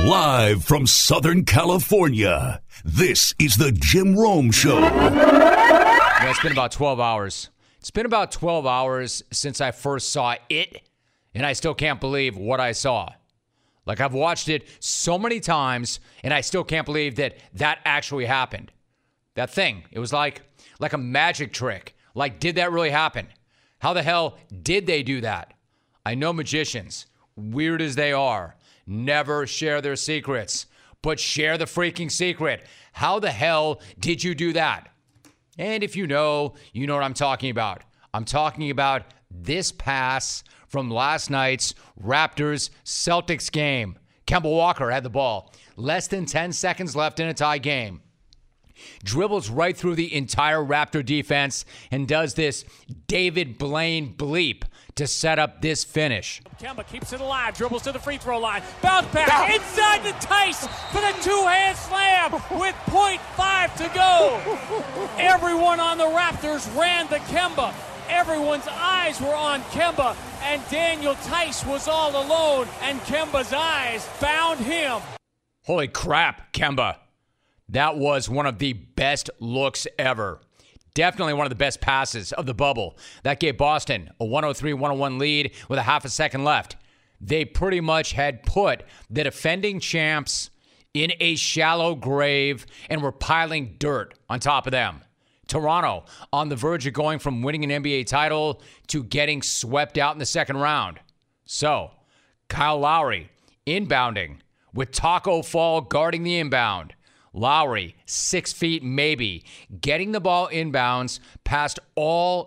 Live from Southern California, this is the Jim Rome Show. It's been about 12 hours. It's been about 12 hours since I first saw it, and I still can't believe what I saw. Like, I've watched it so many times, and I still can't believe that that actually happened. That thing, it was like a magic trick. Like, did that really happen? How the hell did they do that? I know magicians, weird as they are, never share their secrets, but share the freaking secret. How the hell did you do that? And if you know what I'm talking about. I'm talking about this pass from last night's Raptors-Celtics game. Kemba Walker had the ball. Less than 10 seconds left in a tie game. Dribbles right through the entire Raptor defense and does this David Blaine bleep to set up this finish. Kemba keeps it alive, dribbles to the free throw line, bounce pass inside the Tice for the two-hand slam with .5 to go. Everyone on the Raptors ran to Kemba. Everyone's eyes were on Kemba, and Daniel Tice was all alone, and Kemba's eyes found him. Holy crap, Kemba. That was one of the best looks ever. Definitely one of the best passes of the bubble. That gave Boston a 103-101 lead with a half a second left. They pretty much had put the defending champs in a shallow grave and were piling dirt on top of them. Toronto on the verge of going from winning an NBA title to getting swept out in the second round. So, Kyle Lowry inbounding with Taco Fall guarding the inbound. Lowry, 6 feet maybe, getting the ball inbounds past all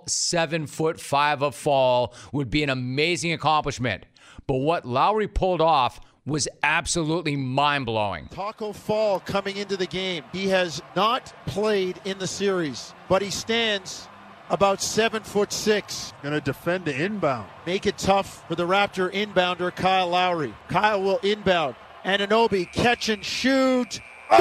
7'5" of Fall would be an amazing accomplishment. But what Lowry pulled off was absolutely mind-blowing. Taco Fall coming into the game. He has not played in the series, but he stands about 7'6". Going to defend the inbound. Make it tough for the Raptor inbounder, Kyle Lowry. Kyle will inbound. Anunoby, catch and shoot.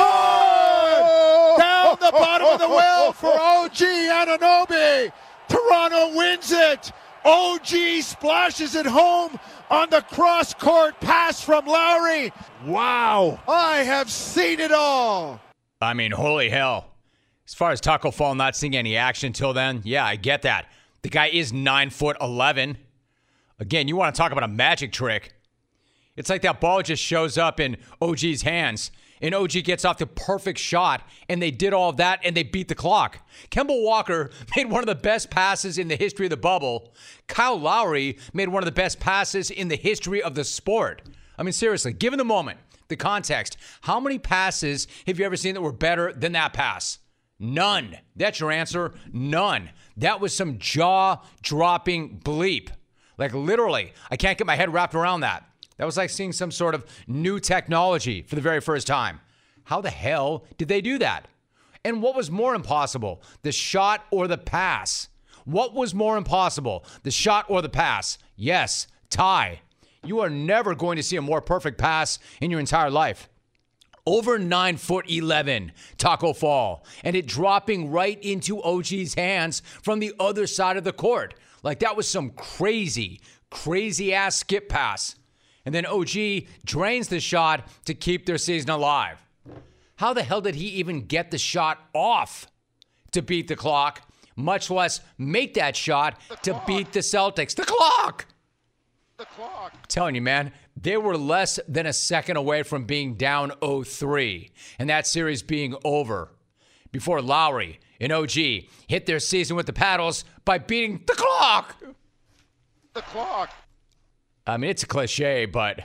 Oh! Down the bottom of the well for OG Anunoby. Toronto wins it. OG splashes it home on the cross-court pass from Lowry. Wow. I have seen it all. I mean, holy hell. As far as Taco Fall not seeing any action until then, yeah, I get that. The guy is 9'11". Again, you want to talk about a magic trick. It's like that ball just shows up in OG's hands, and OG gets off the perfect shot, and they did all of that, and they beat the clock. Kemba Walker made one of the best passes in the history of the bubble. Kyle Lowry made one of the best passes in the history of the sport. I mean, seriously, given the moment, the context, how many passes have you ever seen that were better than that pass? None. That's your answer. None. That was some jaw-dropping bleep. Like, literally, I can't get my head wrapped around that. That was like seeing some sort of new technology for the very first time. How the hell did they do that? And what was more impossible, the shot or the pass? What was more impossible, the shot or the pass? Yes, tie. You are never going to see a more perfect pass in your entire life. Over 9'11", Taco Fall, and it dropping right into OG's hands from the other side of the court. Like, that was some crazy ass skip pass. And then OG drains the shot to keep their season alive. How the hell did he even get the shot off to beat the clock, much less make that shot to beat the Celtics? The clock! I'm telling you, man, they were less than a second away from being down 0-3 and that series being over before Lowry and OG hit their season with the paddles by beating the clock. The clock. I mean, it's a cliche, but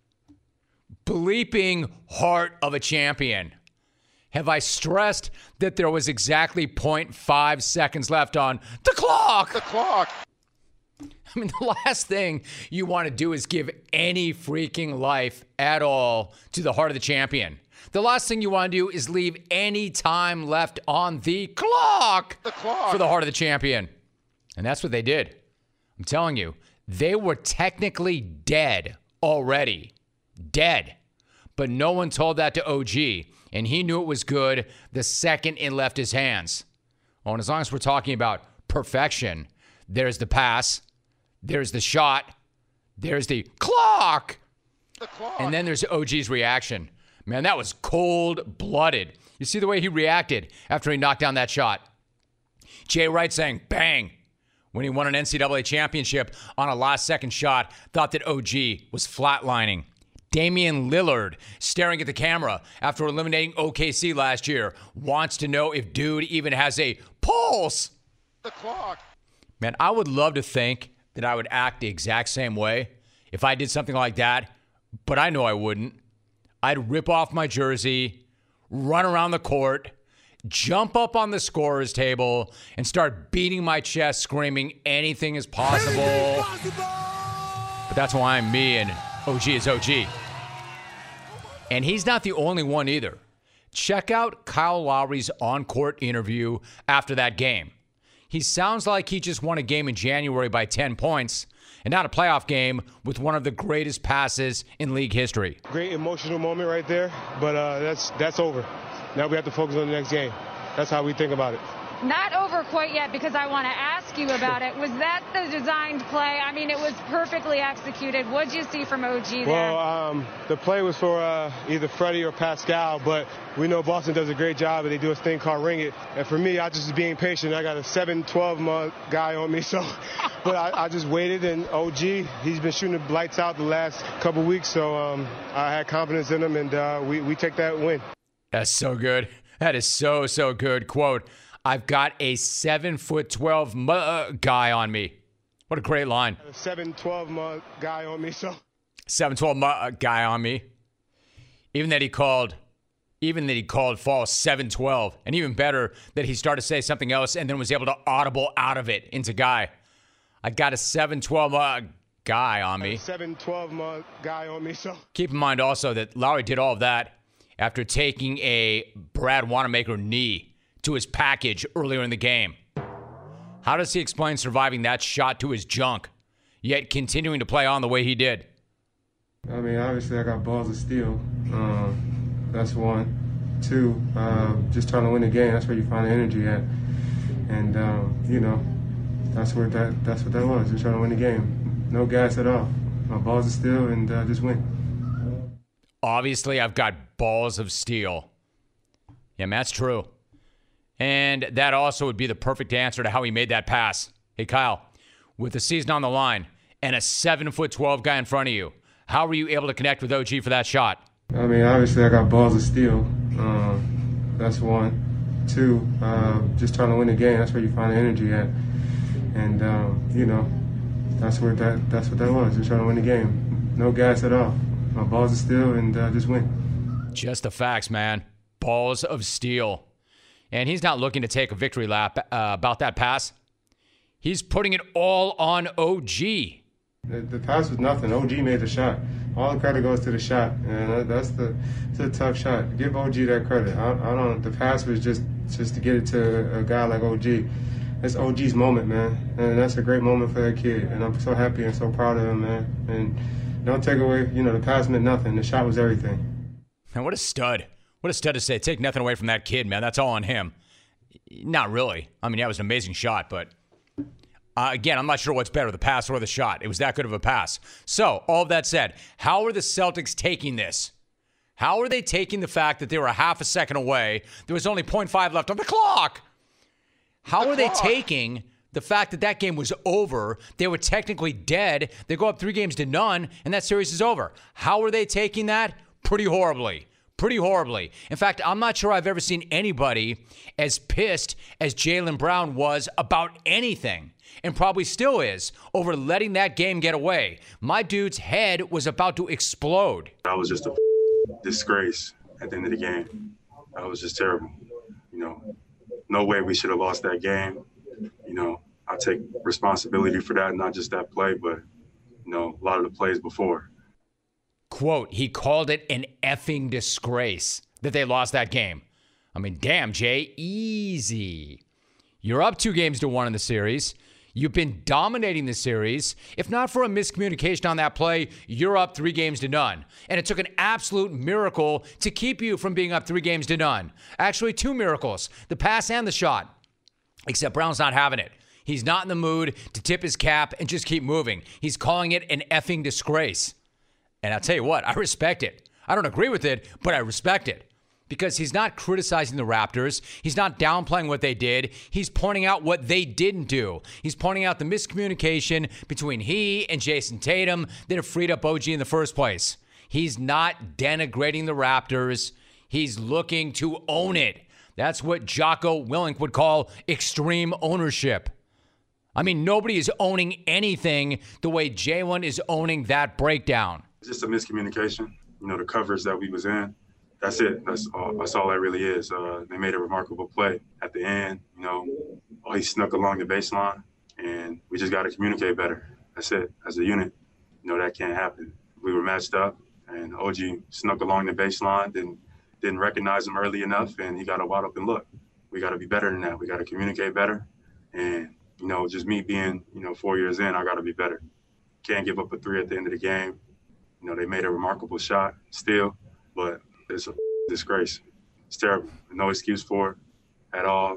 bleeping heart of a champion. Have I stressed that there was exactly 0.5 seconds left on the clock? The clock. I mean, the last thing you want to do is give any freaking life at all to the heart of the champion. The last thing you want to do is leave any time left on the clock for the heart of the champion. And that's what they did. I'm telling you, they were technically dead already. Dead. But no one told that to OG, and he knew it was good the second it left his hands. Oh, and as long as we're talking about perfection, there's the pass, there's the shot, there's the clock. And then there's OG's reaction. Man, that was cold-blooded. You see the way he reacted after he knocked down that shot. Jay Wright saying, bang, when he won an NCAA championship on a last-second shot, thought that OG was flatlining. Damian Lillard, staring at the camera after eliminating OKC last year, wants to know if dude even has a pulse. The clock. Man, I would love to think that I would act the exact same way if I did something like that, but I know I wouldn't. I'd rip off my jersey, run around the court, jump up on the scorer's table, and start beating my chest, screaming anything is possible. But that's why I'm me and OG is OG. And he's not the only one either. Check out Kyle Lowry's on-court interview after that game. He sounds like he just won a game in January by 10 points and not a playoff game with one of the greatest passes in league history. Great emotional moment right there, but that's over. Now we have to focus on the next game. That's how we think about it. Not over quite yet, because I want to ask you about it. Was that the designed play? I mean, it was perfectly executed. What did you see from OG there? Well, the play was for either Freddie or Pascal, but we know Boston does a great job, and they do this thing called ring it. And for me, I just was being patient. I got a 7-12-month guy on me, so but I just waited, and OG, he's been shooting the lights out the last couple weeks, so I had confidence in him, and we take that win. That's so good. That is so, so good. Quote, I've got a 7'12" guy on me. What a great line. A 7-12-month guy on me, so 7'12" guy on me. Even that he called fall 7'12", and even better that he started to say something else and then was able to audible out of it into guy. I got a 7'12" guy on me. A 7-12-month guy on me, so keep in mind also that Lowry did all of that after taking a Brad Wanamaker knee to his package earlier in the game. How does he explain surviving that shot to his junk, yet continuing to play on the way he did? I mean, obviously I got balls of steel. That's one. Two, just trying to win the game. That's where you find the energy at. And, that's what that was, just trying to win the game. No gas at all. My balls of steel and just win. Obviously, I've got balls of steel. Yeah, man, that's true. And that also would be the perfect answer to how he made that pass. Hey, Kyle, with the season on the line and a 7'12" guy in front of you, how were you able to connect with OG for that shot? I mean, obviously I got balls of steel. That's one. Two, just trying to win the game. That's where you find the energy at. And, that's what that was, just trying to win the game. No gas at all. My balls of steel and just win. Just the facts, man. Balls of steel. And he's not looking to take a victory lap about that pass. He's putting it all on OG. The pass was nothing. OG made the shot. All the credit goes to the shot, and it's a tough shot. Give OG that credit. I don't. The pass was just to get it to a guy like OG. It's OG's moment, man, and that's a great moment for that kid. And I'm so happy and so proud of him, man. And don't take away. The pass meant nothing. The shot was everything. Man, what a stud. What a stud to say. Take nothing away from that kid, man. That's all on him. Not really. I mean, that was an amazing shot, but again, I'm not sure what's better, the pass or the shot. It was that good of a pass. So, all of that said, how are the Celtics taking this? How are they taking the fact that they were a half a second away? There was only 0.5 left on the clock. How are they taking the fact that that game was over? They were technically dead. They go up 3-0, and that series is over. How are they taking that? Pretty horribly. Pretty horribly. In fact, I'm not sure I've ever seen anybody as pissed as Jaylen Brown was about anything, and probably still is, over letting that game get away. My dude's head was about to explode. That was just a disgrace at the end of the game. That was just terrible. No way we should have lost that game. I take responsibility for that, not just that play, but, a lot of the plays before. Quote, he called it an effing disgrace that they lost that game. I mean, damn, Jay, easy. You're up 2-1 in the series. You've been dominating the series. If not for a miscommunication on that play, you're up 3-0. And it took an absolute miracle to keep you from being up 3-0. Actually, 2 miracles, the pass and the shot. Except Brown's not having it. He's not in the mood to tip his cap and just keep moving. He's calling it an effing disgrace. And I'll tell you what, I respect it. I don't agree with it, but I respect it. Because he's not criticizing the Raptors. He's not downplaying what they did. He's pointing out what they didn't do. He's pointing out the miscommunication between he and Jason Tatum that have freed up OG in the first place. He's not denigrating the Raptors. He's looking to own it. That's what Jocko Willink would call extreme ownership. I mean, nobody is owning anything the way Jalen is owning that breakdown. It's just a miscommunication. The coverage that we was in. That's it. That's all that really is. They made a remarkable play at the end. He snuck along the baseline, and we just got to communicate better. That's it. As a unit, that can't happen. We were matched up, and OG snuck along the baseline, didn't recognize him early enough, and he got a wide open look. We got to be better than that. We got to communicate better. And, just me being, 4 years in, I got to be better. Can't give up a 3 at the end of the game. They made a remarkable shot still, but it's a disgrace. It's terrible. No excuse for it at all.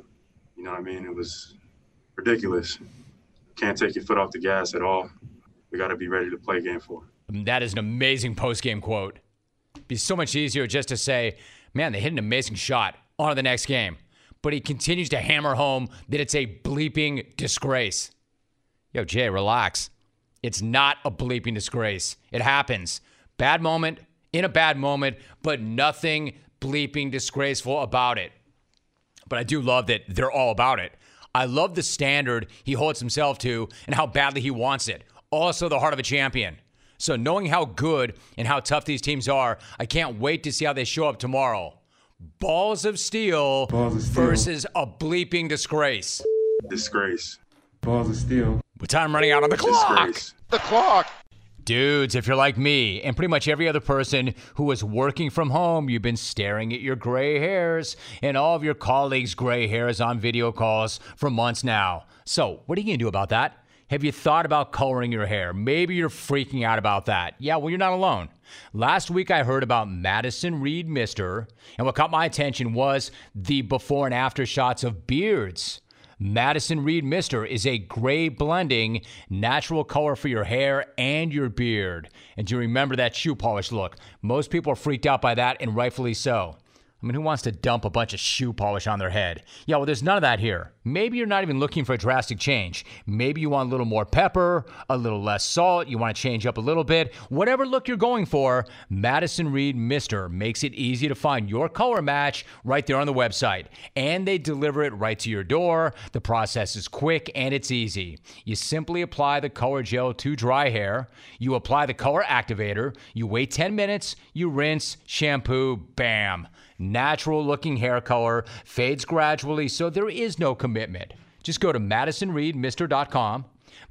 It was ridiculous. Can't take your foot off the gas at all. We got to be ready to play game 4. That is an amazing post-game quote. It'd be so much easier just to say, man, they hit an amazing shot. On to the next game. But he continues to hammer home that it's a bleeping disgrace. Yo, Jay, relax. It's not a bleeping disgrace. It happens. Bad moment, in a bad moment, but nothing bleeping disgraceful about it. But I do love that they're all about it. I love the standard he holds himself to and how badly he wants it. Also the heart of a champion. So knowing how good and how tough these teams are, I can't wait to see how they show up tomorrow. Balls of steel versus a bleeping disgrace. Disgrace. Balls of steel. With time running out on the clock. Disgrace. The clock. Dudes, if you're like me and pretty much every other person who is working from home, you've been staring at your gray hairs and all of your colleagues' gray hairs on video calls for months now. So what are you going to do about that? Have you thought about coloring your hair? Maybe you're freaking out about that. Yeah, well, you're not alone. Last week, I heard about Madison Reed Mister, and what caught my attention was the before and after shots of beards. Madison Reed Mister is a gray blending natural color for your hair and your beard. And do you remember that shoe polish look? Most people are freaked out by that, and rightfully so. I mean, who wants to dump a bunch of shoe polish on their head? Yeah, well, there's none of that here. Maybe you're not even looking for a drastic change. Maybe you want a little more pepper, a little less salt. You want to change up a little bit. Whatever look you're going for, Madison Reed Mister makes it easy to find your color match right there on the website. And they deliver it right to your door. The process is quick and it's easy. You simply apply the color gel to dry hair. You apply the color activator. You wait 10 minutes. You rinse, shampoo, bam. Natural looking hair color, fades gradually, so there is no commitment. Just go to MadisonReedMr.com,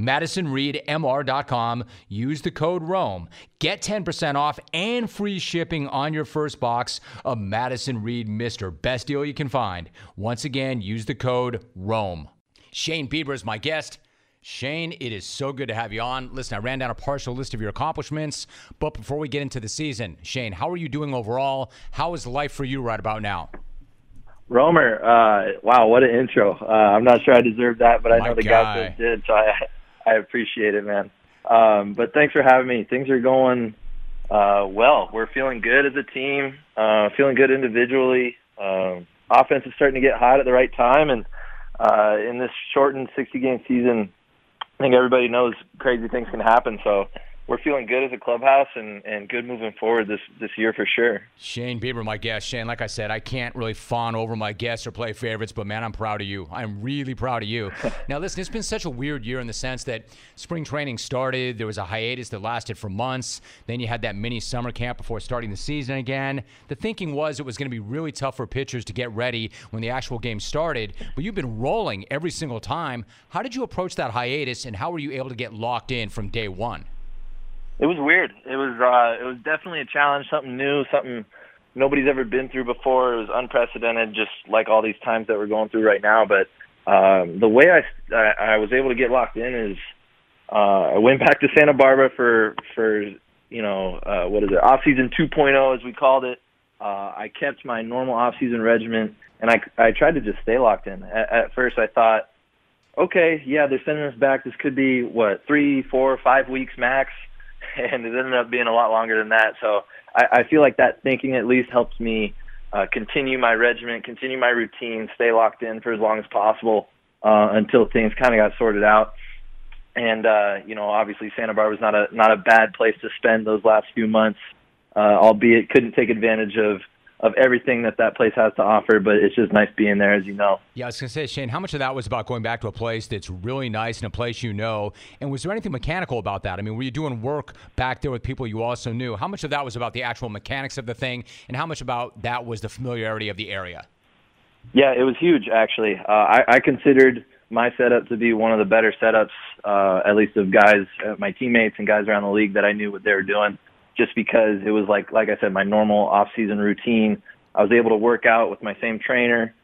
MadisonReedMR.com, use the code ROAM. Get 10% off and free shipping on your first box of Madison Reed Mister. Best deal you can find. Once again, use the code ROAM. Shane Bieber is my guest. Shane, it is so good to have you on. Listen, I ran down a partial list of your accomplishments, but before we get into the season, Shane, how are you doing overall? How is life for you right about now? Romer, wow, what an intro. I'm not sure I deserve that, but I know the guys did, so I appreciate it, man. But thanks for having me. Things are going well. We're feeling good as a team, feeling good individually. Offense is starting to get hot at the right time, and in this shortened 60-game season, I think everybody knows crazy things can happen, so we're feeling good as a clubhouse and good moving forward this year for sure. Shane Bieber, my guest. Shane, like I said, I can't really fawn over my guests or play favorites, but, man, I'm proud of you. I'm really proud of you. Now, listen, it's been such a weird year in the sense that spring training started. There was a hiatus that lasted for months. Then you had that mini summer camp before starting the season again. The thinking was it was going to be really tough for pitchers to get ready when the actual game started, but you've been rolling every single time. How did you approach that hiatus, and how were you able to get locked in from day one? It was weird. It was definitely a challenge, something new, something nobody's ever been through before. It was unprecedented, just like all these times that we're going through right now. But the way I was able to get locked in is I went back to Santa Barbara for off-season 2.0, as we called it. I kept my normal off-season regimen, and I tried to just stay locked in. At first, I thought, okay, yeah, they're sending us back. This could be, 3, 4, 5 weeks max. and it ended up being a lot longer than that. So I feel like that thinking at least helps me continue my regimen, continue my routine, stay locked in for as long as possible until things kind of got sorted out. And obviously Santa Barbara's not a bad place to spend those last few months, albeit couldn't take advantage of everything that place has to offer, but it's just nice being there, as you know. Yeah, I was going to say, Shane, how much of that was about going back to a place that's really nice and a place you know? And was there anything mechanical about that? I mean, were you doing work back there with people you also knew? How much of that was about the actual mechanics of the thing, and how much about that was the familiarity of the area? Yeah, it was huge, actually. I considered my setup to be one of the better setups, at least of guys, my teammates and guys around the league that I knew what they were doing. Just because it was like I said, my normal off-season routine. I was able to work out with my same trainer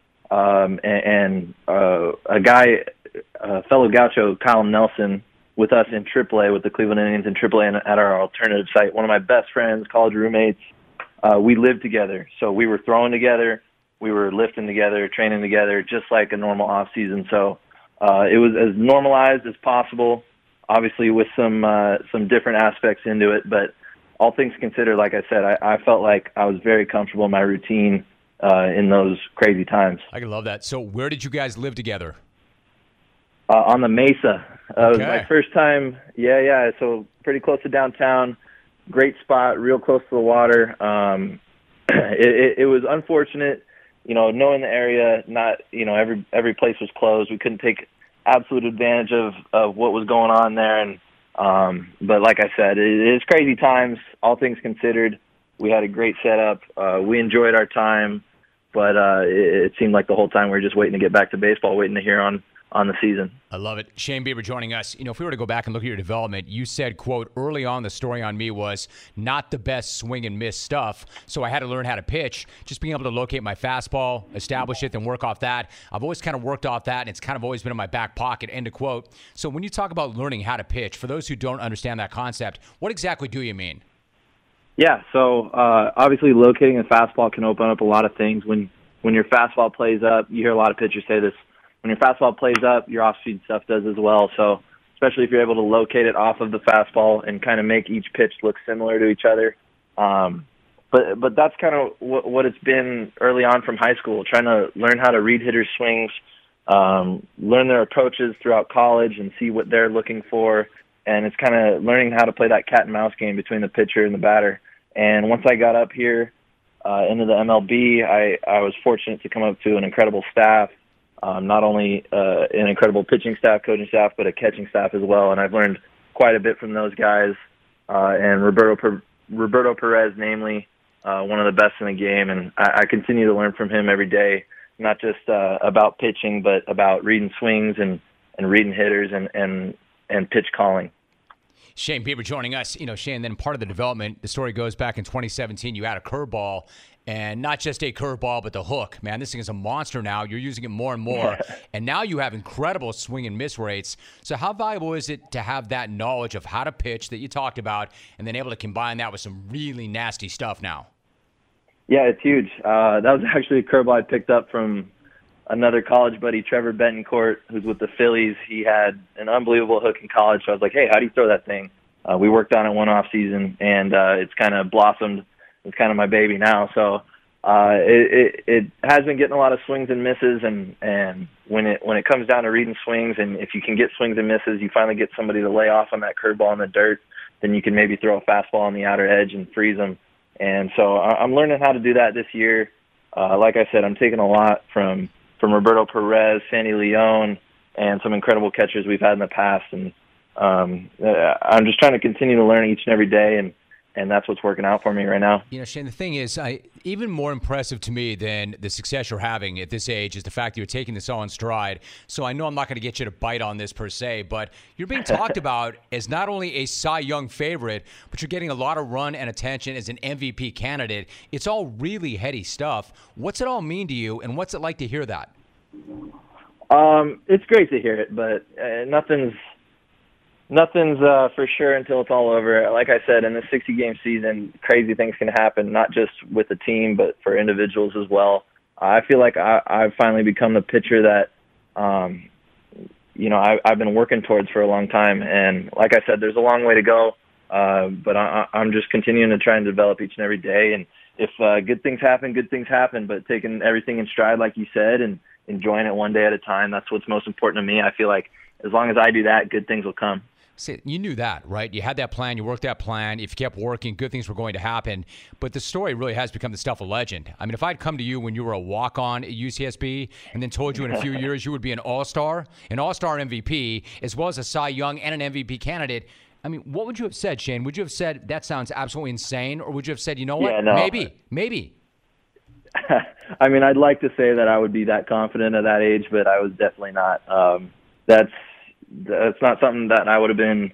and a guy, a fellow Gaucho, Kyle Nelson, with us in AAA, with the Cleveland Indians in AAA and at our alternative site. One of my best friends, college roommates. We lived together, so we were throwing together, we were lifting together, training together, just like a normal off-season. So it was as normalized as possible, obviously with some different aspects into it, but all things considered, like I said, I felt like I was very comfortable in my routine in those crazy times. I love that. So where did you guys live together? On the Mesa. Okay. It was my first time. Yeah. So pretty close to downtown. Great spot, real close to the water. It was unfortunate, knowing the area, not, every place was closed. We couldn't take absolute advantage of what was going on there. And but like I said, it is crazy times, all things considered. We had a great setup. We enjoyed our time, but it seemed like the whole time we were just waiting to get back to baseball, waiting to hear on the season. I love it. Shane Bieber joining us. If we were to go back and look at your development, you said, quote, early on the story on me was not the best swing and miss stuff, so I had to learn how to pitch. Just being able to locate my fastball, establish it, then work off that. I've always kind of worked off that, and it's kind of always been in my back pocket, end of quote. So when you talk about learning how to pitch, for those who don't understand that concept, what exactly do you mean? Yeah, so obviously locating a fastball can open up a lot of things. When your fastball plays up, you hear a lot of pitchers say this, when your fastball plays up, your off-speed stuff does as well. So especially if you're able to locate it off of the fastball and kind of make each pitch look similar to each other. But that's kind of what it's been early on from high school, trying to learn how to read hitters' swings, learn their approaches throughout college and see what they're looking for. And it's kind of learning how to play that cat and mouse game between the pitcher and the batter. And once I got up here into the MLB, I was fortunate to come up to an incredible staff. Not only an incredible pitching staff, coaching staff, but a catching staff as well. And I've learned quite a bit from those guys. And Roberto Perez, namely, one of the best in the game. And I continue to learn from him every day, not just about pitching, but about reading swings and reading hitters and pitch calling. Shane Bieber joining us. Shane, then part of the development, the story goes back in 2017, you had a curveball. And not just a curveball, but the hook. Man, this thing is a monster now. You're using it more and more. And now you have incredible swing and miss rates. So how valuable is it to have that knowledge of how to pitch that you talked about and then able to combine that with some really nasty stuff now? Yeah, it's huge. That was actually a curveball I picked up from another college buddy, Trevor Betancourt, who's with the Phillies. He had an unbelievable hook in college. So I was like, hey, how do you throw that thing? We worked on it one off season, and it's kind of blossomed. It's kind of my baby now. So it has been getting a lot of swings and misses, and when it comes down to reading swings, and if you can get swings and misses, you finally get somebody to lay off on that curveball in the dirt, then you can maybe throw a fastball on the outer edge and freeze them. And so I'm learning how to do that this year. Like I said, I'm taking a lot from Roberto Perez, Sandy Leon, and some incredible catchers we've had in the past. And I'm just trying to continue to learn each and every day, and that's what's working out for me right now. Shane, the thing is, even more impressive to me than the success you're having at this age is the fact that you're taking this all in stride. So I know I'm not going to get you to bite on this per se, but you're being talked about as not only a Cy Young favorite, but you're getting a lot of run and attention as an MVP candidate. It's all really heady stuff. What's it all mean to you, and what's it like to hear that? It's great to hear it, but nothing's for sure until it's all over. Like I said, in the 60-game season, crazy things can happen, not just with the team, but for individuals as well. I feel like I've finally become the pitcher that, I've been working towards for a long time. And like I said, there's a long way to go. But I'm just continuing to try and develop each and every day. And if good things happen, good things happen. But taking everything in stride, like you said, and enjoying it one day at a time, that's what's most important to me. I feel like as long as I do that, good things will come. See, you knew that, right? You had that plan. You worked that plan. If you kept working, good things were going to happen. But the story really has become the stuff of legend. I mean, if I'd come to you when you were a walk-on at UCSB and then told you in a few years you would be an all-star MVP, as well as a Cy Young and an MVP candidate, I mean, what would you have said, Shane? Would you have said, that sounds absolutely insane? Or would you have said, you know what, maybe? I mean, I'd like to say that I would be that confident at that age, but I was definitely not. That's not something that I would have been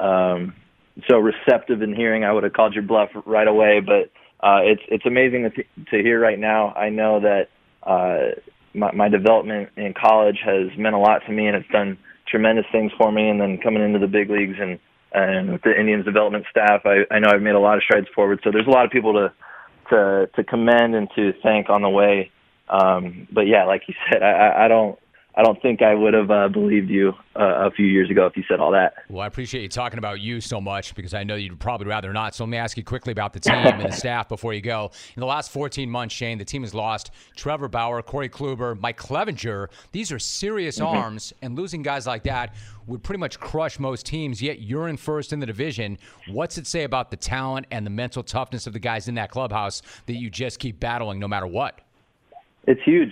so receptive in hearing. I would have called your bluff right away. But it's amazing to hear right now. I know that my development in college has meant a lot to me, and it's done tremendous things for me. And then coming into the big leagues and with the Indians development staff, I know I've made a lot of strides forward. So there's a lot of people to commend and to thank on the way. But yeah, like you said, I don't think I would have believed you a few years ago if you said all that. Well, I appreciate you talking about you so much because I know you'd probably rather not. So let me ask you quickly about the team and the staff before you go. In the last 14 months, Shane, the team has lost Trevor Bauer, Corey Kluber, Mike Clevenger. These are serious arms, and losing guys like that would pretty much crush most teams, yet you're in first in the division. What's it say about the talent and the mental toughness of the guys in that clubhouse that you just keep battling no matter what? It's huge.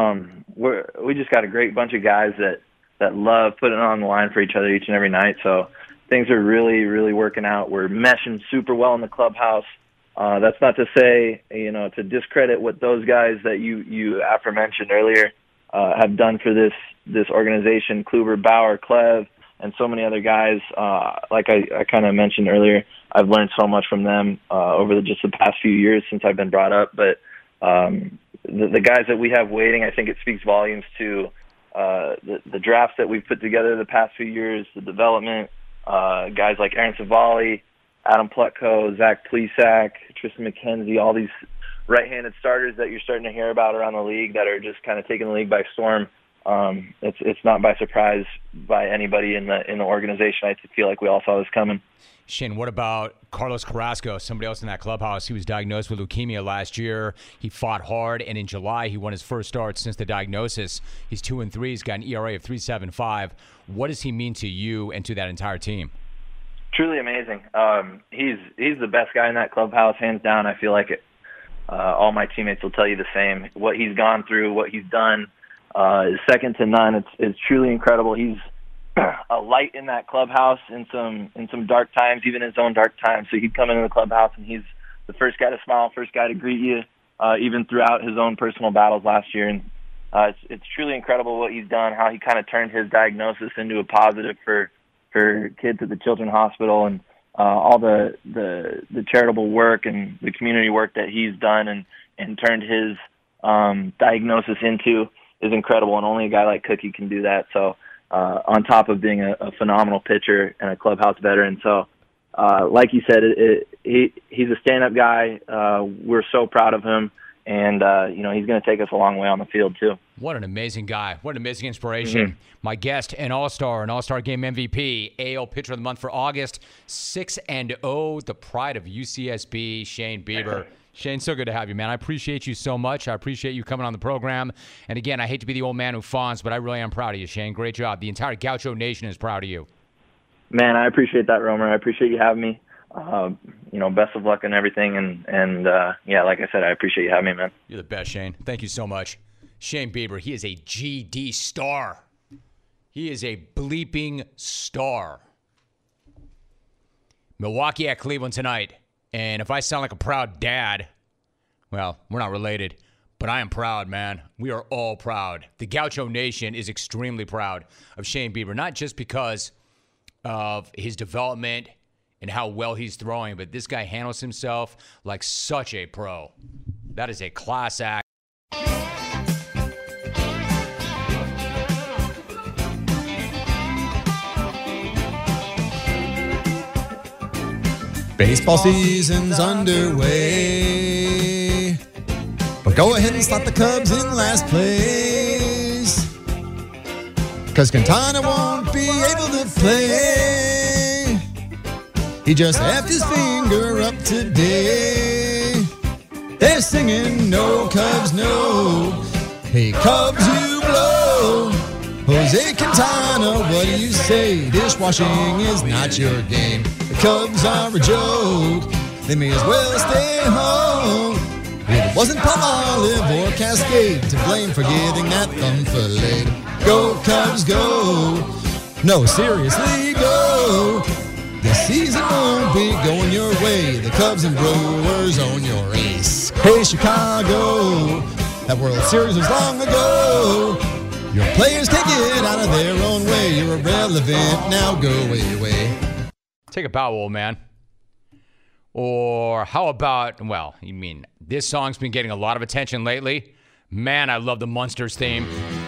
We just got a great bunch of guys that love putting it on the line for each other each and every night. So things are really, really working out. We're meshing super well in the clubhouse. That's not to say, to discredit what those guys that you aforementioned earlier have done for this organization, Kluber, Bauer, Clev, and so many other guys. Like I kind of mentioned earlier, I've learned so much from them over just the past few years since I've been brought up. But the guys that we have waiting, I think it speaks volumes to the drafts that we've put together the past few years, the development, guys like Aaron Savali, Adam Plutko, Zach Plesac, Tristan McKenzie, all these right-handed starters that you're starting to hear about around the league that are just kind of taking the league by storm. It's not by surprise by anybody in the organization. I feel like we all saw this coming. Shane, what about Carlos Carrasco, somebody else in that clubhouse? He was diagnosed with leukemia last year. He fought hard, and in July, he won his first start since the diagnosis. He's 2-3. He's got an ERA of 3.75. What does he mean to you and to that entire team? Truly amazing. He's the best guy in that clubhouse, hands down. I feel like it. All my teammates will tell you the same. What he's gone through, what he's done, is second to none. It's truly incredible. He's a light in that clubhouse in some dark times, even his own dark times. So he'd come into the clubhouse and he's the first guy to smile, first guy to greet you, even throughout his own personal battles last year. And it's truly incredible what he's done, how he kind of turned his diagnosis into a positive for kids at the Children's Hospital, and all the charitable work and the community work that he's done and turned his diagnosis into is incredible. And only a guy like Cookie can do that. So on top of being a phenomenal pitcher and a clubhouse veteran. So, like you said, he's a stand-up guy. We're so proud of him, and he's going to take us a long way on the field too. What an amazing guy! What an amazing inspiration! Mm-hmm. My guest, an All-Star Game MVP, AL Pitcher of the Month for August, 6-0, the pride of UCSB, Shane Bieber. Shane, so good to have you, man. I appreciate you so much. I appreciate you coming on the program. And again, I hate to be the old man who fawns, but I really am proud of you, Shane. Great job. The entire Gaucho Nation is proud of you. Man, I appreciate that, Romer. I appreciate you having me. Best of luck and everything. And like I said, I appreciate you having me, man. You're the best, Shane. Thank you so much. Shane Bieber, he is a GD star. He is a bleeping star. Milwaukee at Cleveland tonight. And if I sound like a proud dad, well, we're not related, but I am proud, man. We are all proud. The Gaucho Nation is extremely proud of Shane Bieber, not just because of his development and how well he's throwing, but this guy handles himself like such a pro. That is a class act. Baseball season's underway, but go ahead and slot the Cubs in last place, 'cause Quintana won't be able to play. He just left his finger up today. They're singing no Cubs, no. Hey, Cubs, you blow. Jose Quintana, what do you say? Dishwashing is not your game. The Cubs are a joke. They may as well stay home. It wasn't Palmolive or Cascade to blame for getting that thumb filleted. Go, Cubs, go. No, seriously, go. This season won't be going your way. The Cubs and Brewers own your ace. Hey, Chicago, that World Series was long ago. Your players can't get out of their own way. You're irrelevant, now go away. Take a bow, old man. Or how about, well, you mean this song's been getting a lot of attention lately. Man, I love the Munsters theme.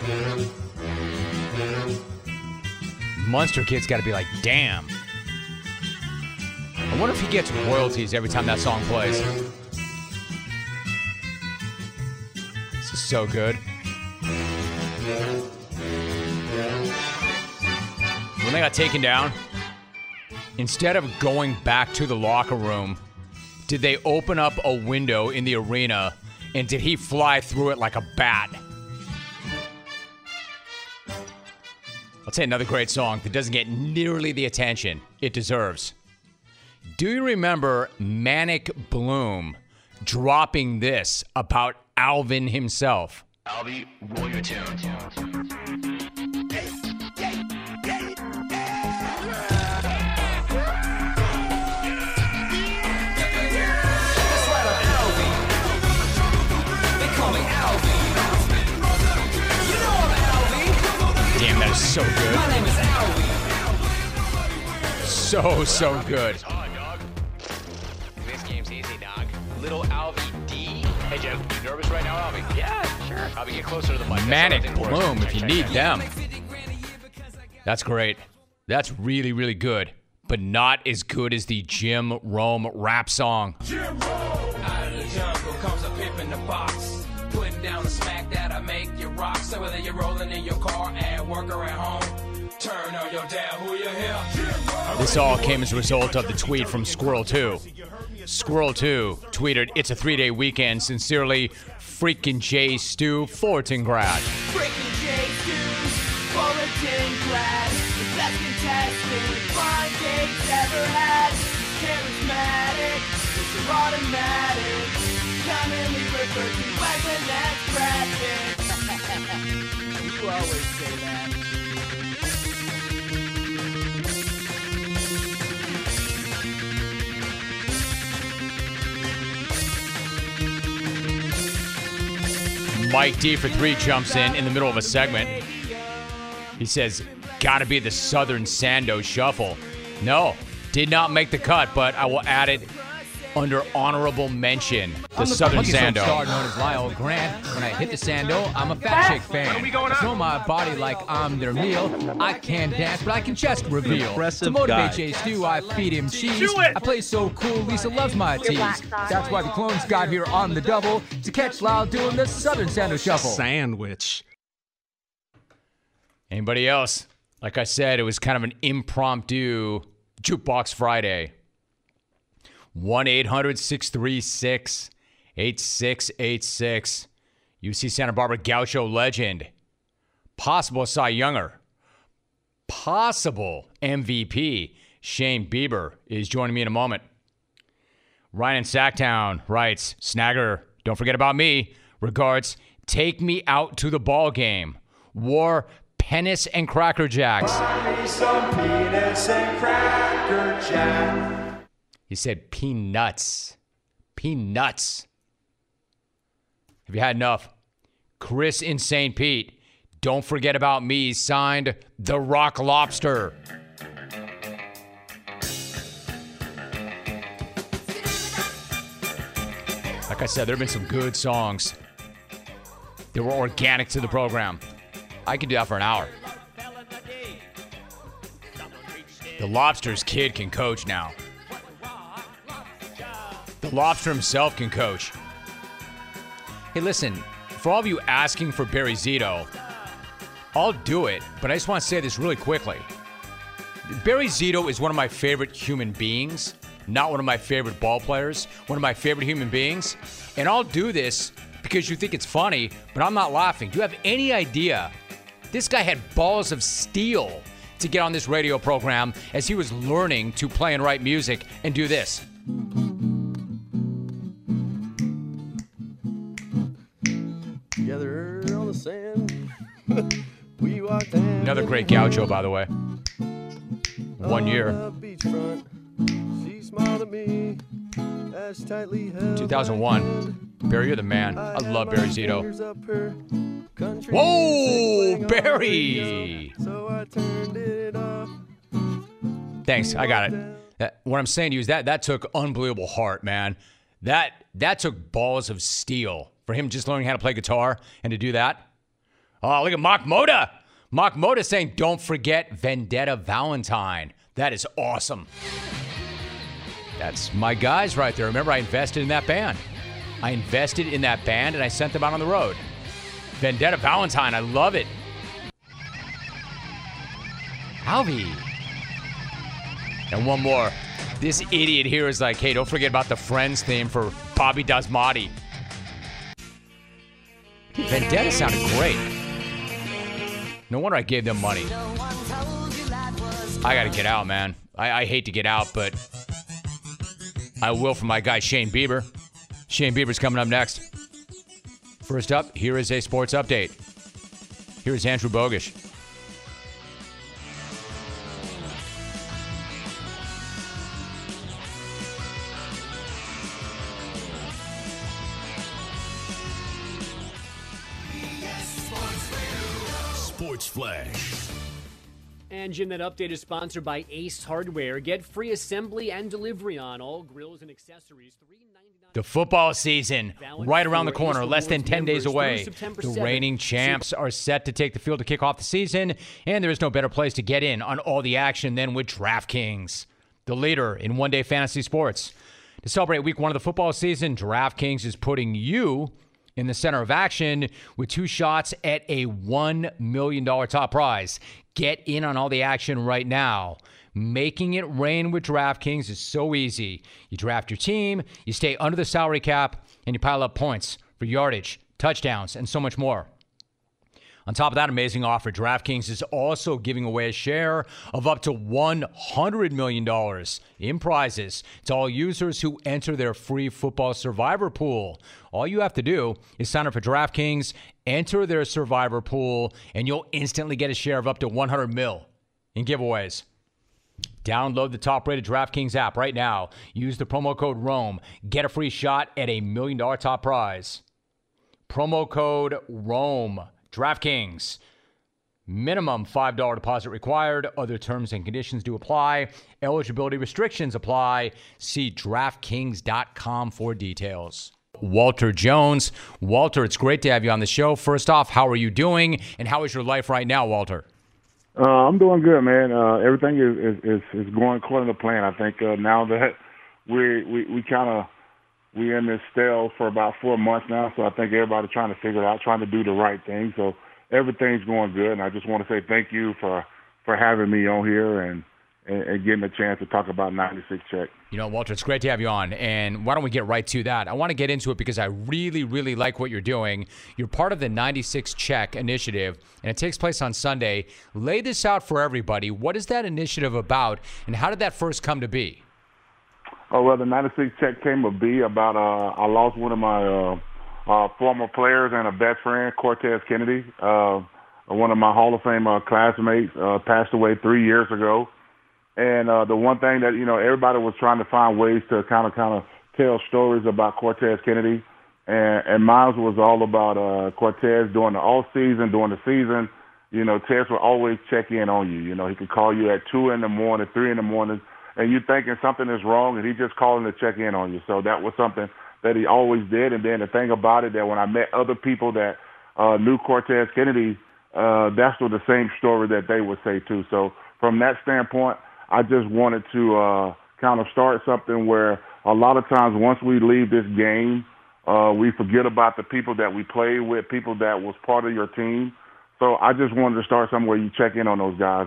Munster kids got to be like, damn. I wonder if he gets royalties every time that song plays. This is so good. When they got taken down, instead of going back to the locker room, did they open up a window in the arena and did he fly through it like a bat? I'll tell you another great song that doesn't get nearly the attention it deserves. Do you remember Manic Bloom dropping this about Alvin himself? Albie, roll your tune. Damn, that is so good. My name is Albie. So good. This game's easy, dog. Little Albie D. Hey, Jim, you nervous right now, Albie? Yeah, sure. Albie, get closer to the mic. Manic Bloom, if you need them. That's great. That's really, really good. But not as good as the Jim Rome rap song. Jim Rome! Out of the jungle comes a pimp in the box. Putting down the smack that'll make you rock. So whether you're rolling in your car, at work, or at home, turn on your dad, who you hear? This all came as a result of the tweet from Squirrel 2. Squirrel 2 tweeted, "It's a 3-day weekend. Sincerely, freaking J. Stu, Fullerton grad." Freaking J. Stu, Fullerton grad. The best contestant Brian Gates ever had. Charismatic, it's automatic. Commonly referred to as the next Brad Pitt. You always say that. Mike D for 3 jumps in the middle of a segment. He says, gotta be the Southern Sando Shuffle. No, did not make the cut, but I will add it under honorable mention. The Southern Sando. Star known as Lyle Grant. When I hit the Sando, I'm a fat chick fan. I throw my body like I'm their meal. I can't dance, but I can chest reveal. To motivate Jay Stu, I feed him cheese. I play so cool, Lisa loves my tease. That's why the clones got here on the double to catch Lyle doing the Southern Sando Shuffle. Sandwich. Anybody else? Like I said, it was kind of an impromptu Jukebox Friday. 1-800-636-8686. UC Santa Barbara Gaucho legend. Possible Cy Younger. Possible MVP. Shane Bieber is joining me in a moment. Ryan in Sacktown writes, Snagger, don't forget about me. Regards, take me out to the ball game. War, penis, and Cracker Jacks. Buy me some penis and Cracker Jack. He said peanuts. Peanuts. Have you had enough? Chris in St. Pete. Don't forget about me. Signed, The Rock Lobster. Like I said, there have been some good songs that were organic to the program. I could do that for an hour. The Lobster's kid can coach now. The Lobster himself can coach. Hey, listen, for all of you asking for Barry Zito, I'll do it, but I just want to say this really quickly. Barry Zito is one of my favorite human beings, not one of my favorite ball players, one of my favorite human beings. And I'll do this because you think it's funny, but I'm not laughing. Do you have any idea? This guy had balls of steel to get on this radio program as he was learning to play and write music and do this. Together on the sand, we walked down. Another great gaucho, by the way. 1 year. 2001. Barry, you're the man. I love Barry Zito. Whoa, Barry! Thanks, I got it. What I'm saying to you is that took unbelievable heart, man. That took balls of steel for him just learning how to play guitar and to do that. Oh, look at Mock Moda. Mock Moda saying, don't forget Vendetta Valentine. That is awesome. That's my guys right there. Remember, I invested in that band. And I sent them out on the road. Vendetta Valentine, I love it. Alvy. And one more. This idiot here is like, hey, don't forget about the Friends theme for Bobby Dasmati. Vendetta sounded great. No wonder I gave them money. I gotta get out, man. I hate to get out, but I will for my guy Shane Bieber. Shane Bieber's coming up next. First up, here is a sports update. Here is Andrew Bogish. Sports Flash. And Jim, that update is sponsored by Ace Hardware. Get free assembly and delivery on all grills and accessories. The football season right around the corner, less than 10 days away. The reigning champs are set to take the field to kick off the season, and there is no better place to get in on all the action than with DraftKings, the leader in one-day fantasy sports. To celebrate week one of the football season, DraftKings is putting you in the center of action with 2 shots at a $1 million top prize. Get in on all the action right now. Making it rain with DraftKings is so easy. You draft your team, you stay under the salary cap, and you pile up points for yardage, touchdowns, and so much more. On top of that amazing offer, DraftKings is also giving away a share of up to $100 million in prizes to all users who enter their free football survivor pool. All you have to do is sign up for DraftKings, enter their survivor pool, and you'll instantly get a share of up to $100 million in giveaways. Download the top-rated DraftKings app right now. Use the promo code ROME. Get a free shot at a $1 million top prize. Promo code ROME. DraftKings. Minimum $5 deposit required. Other terms and conditions do apply. Eligibility restrictions apply. See DraftKings.com for details. Walter Jones. Walter, it's great to have you on the show. First off, how are you doing, and how is your life right now, Walter? I'm doing good, man. Everything is going according to plan. I think now that we're in this stale for about 4 months now, so I think everybody's trying to figure it out, trying to do the right thing. So everything's going good, and I just want to say thank you for having me on here and getting a chance to talk about 96 Check. You know, Walter, it's great to have you on, and why don't we get right to that? I want to get into it because I really, really like what you're doing. You're part of the 96 Check initiative, and it takes place on Sunday. Lay this out for everybody. What is that initiative about, and how did that first come to be? Oh, well, the 96 Check came to be about I lost one of my former players and a best friend, Cortez Kennedy. One of my Hall of Fame classmates passed away 3 years ago. And the one thing that, everybody was trying to find ways to kind of tell stories about Cortez Kennedy. And mine was all about Cortez during the off season, during the season. Tez would always check in on you. He could call you at 2 in the morning, 3 in the morning, and you thinking something is wrong, and he just calling to check in on you. So that was something that he always did. And then the thing about it, that when I met other people that knew Cortez Kennedy, that's the same story that they would say too. So from that standpoint, I just wanted to kind of start something where a lot of times once we leave this game, we forget about the people that we played with, people that was part of your team. So I just wanted to start somewhere you check in on those guys. And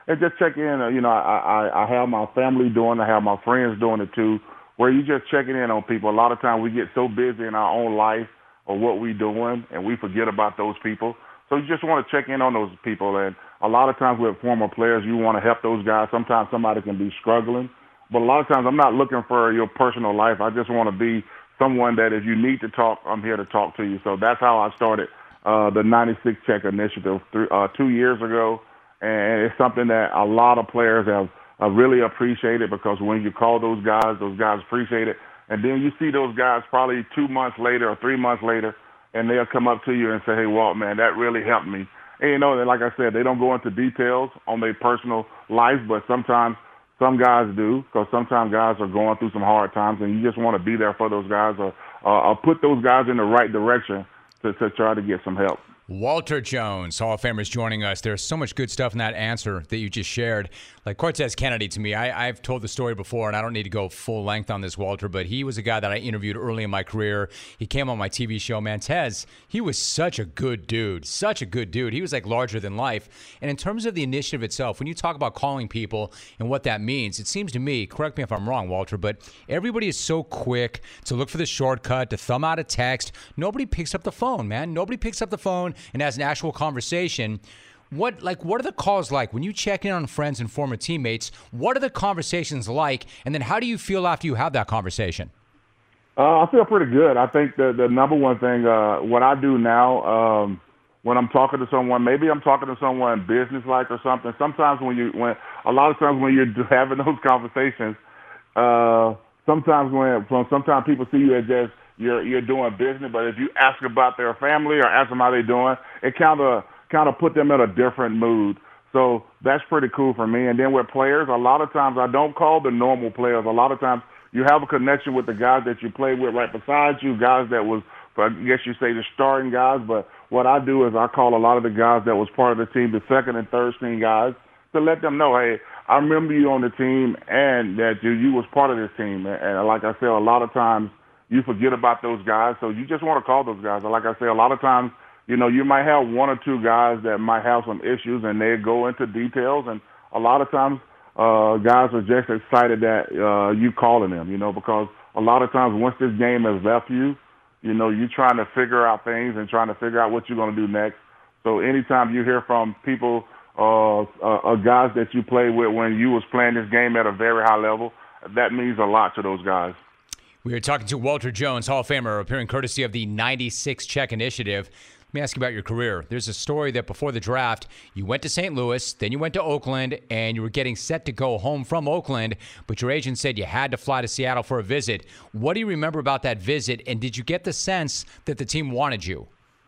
and just check in. I have my family doing it. I have my friends doing it too, where you just checking in on people. A lot of times we get so busy in our own life or what we doing, and we forget about those people. So you just want to check in on those people. And a lot of times with former players, you want to help those guys. Sometimes somebody can be struggling. But a lot of times I'm not looking for your personal life. I just want to be someone that if you need to talk, I'm here to talk to you. So that's how I started the 96 Check Initiative 2 years ago. And it's something that a lot of players have really appreciated, because when you call those guys appreciate it. And then you see those guys probably 2 months later or 3 months later, and they'll come up to you and say, hey, Walt, man, that really helped me. And, like I said, they don't go into details on their personal life, but sometimes some guys do, because sometimes guys are going through some hard times, and you just want to be there for those guys or put those guys in the right direction to try to get some help. Walter Jones, Hall of Famers, joining us. There's so much good stuff in that answer that you just shared. Like Cortez Kennedy, to me, I've told the story before, and I don't need to go full length on this, Walter, but he was a guy that I interviewed early in my career. He came on my TV show, Tez. He was such a good dude, such a good dude. He was like larger than life. And in terms of the initiative itself, when you talk about calling people and what that means, it seems to me, correct me if I'm wrong, Walter, but everybody is so quick to look for the shortcut, to thumb out a text. Nobody picks up the phone, man. Nobody picks up the phone and has an actual conversation. What are the calls like when you check in on friends and former teammates? What are the conversations like, and then how do you feel after you have that conversation? I feel pretty good. I think the number one thing, what I do now, when I'm talking to someone, maybe I'm talking to someone business-like or something. Sometimes a lot of times when you're having those conversations, sometimes people see you as just you're doing business, but if you ask about their family or ask them how they're doing, it kind of put them in a different mood. So that's pretty cool for me. And then with players, a lot of times I don't call the normal players. A lot of times you have a connection with the guys that you play with right beside you, guys that was, I guess you say, the starting guys. But what I do is I call a lot of the guys that was part of the team, the second and third string guys, to let them know, hey, I remember you on the team and that you was part of this team. And like I said, a lot of times you forget about those guys, so you just want to call those guys. And like I say, a lot of times, you might have one or two guys that might have some issues, and they go into details. And a lot of times, guys are just excited that you calling them, because a lot of times once this game has left you, you're trying to figure out things and trying to figure out what you're going to do next. So anytime you hear from people, guys that you played with when you was playing this game at a very high level, that means a lot to those guys. We are talking to Walter Jones, Hall of Famer, appearing courtesy of the 96 Check Initiative. Let me ask you about your career. There's a story that before the draft, you went to St. Louis, then you went to Oakland, and you were getting set to go home from Oakland, but your agent said you had to fly to Seattle for a visit. What do you remember about that visit, and did you get the sense that the team wanted you?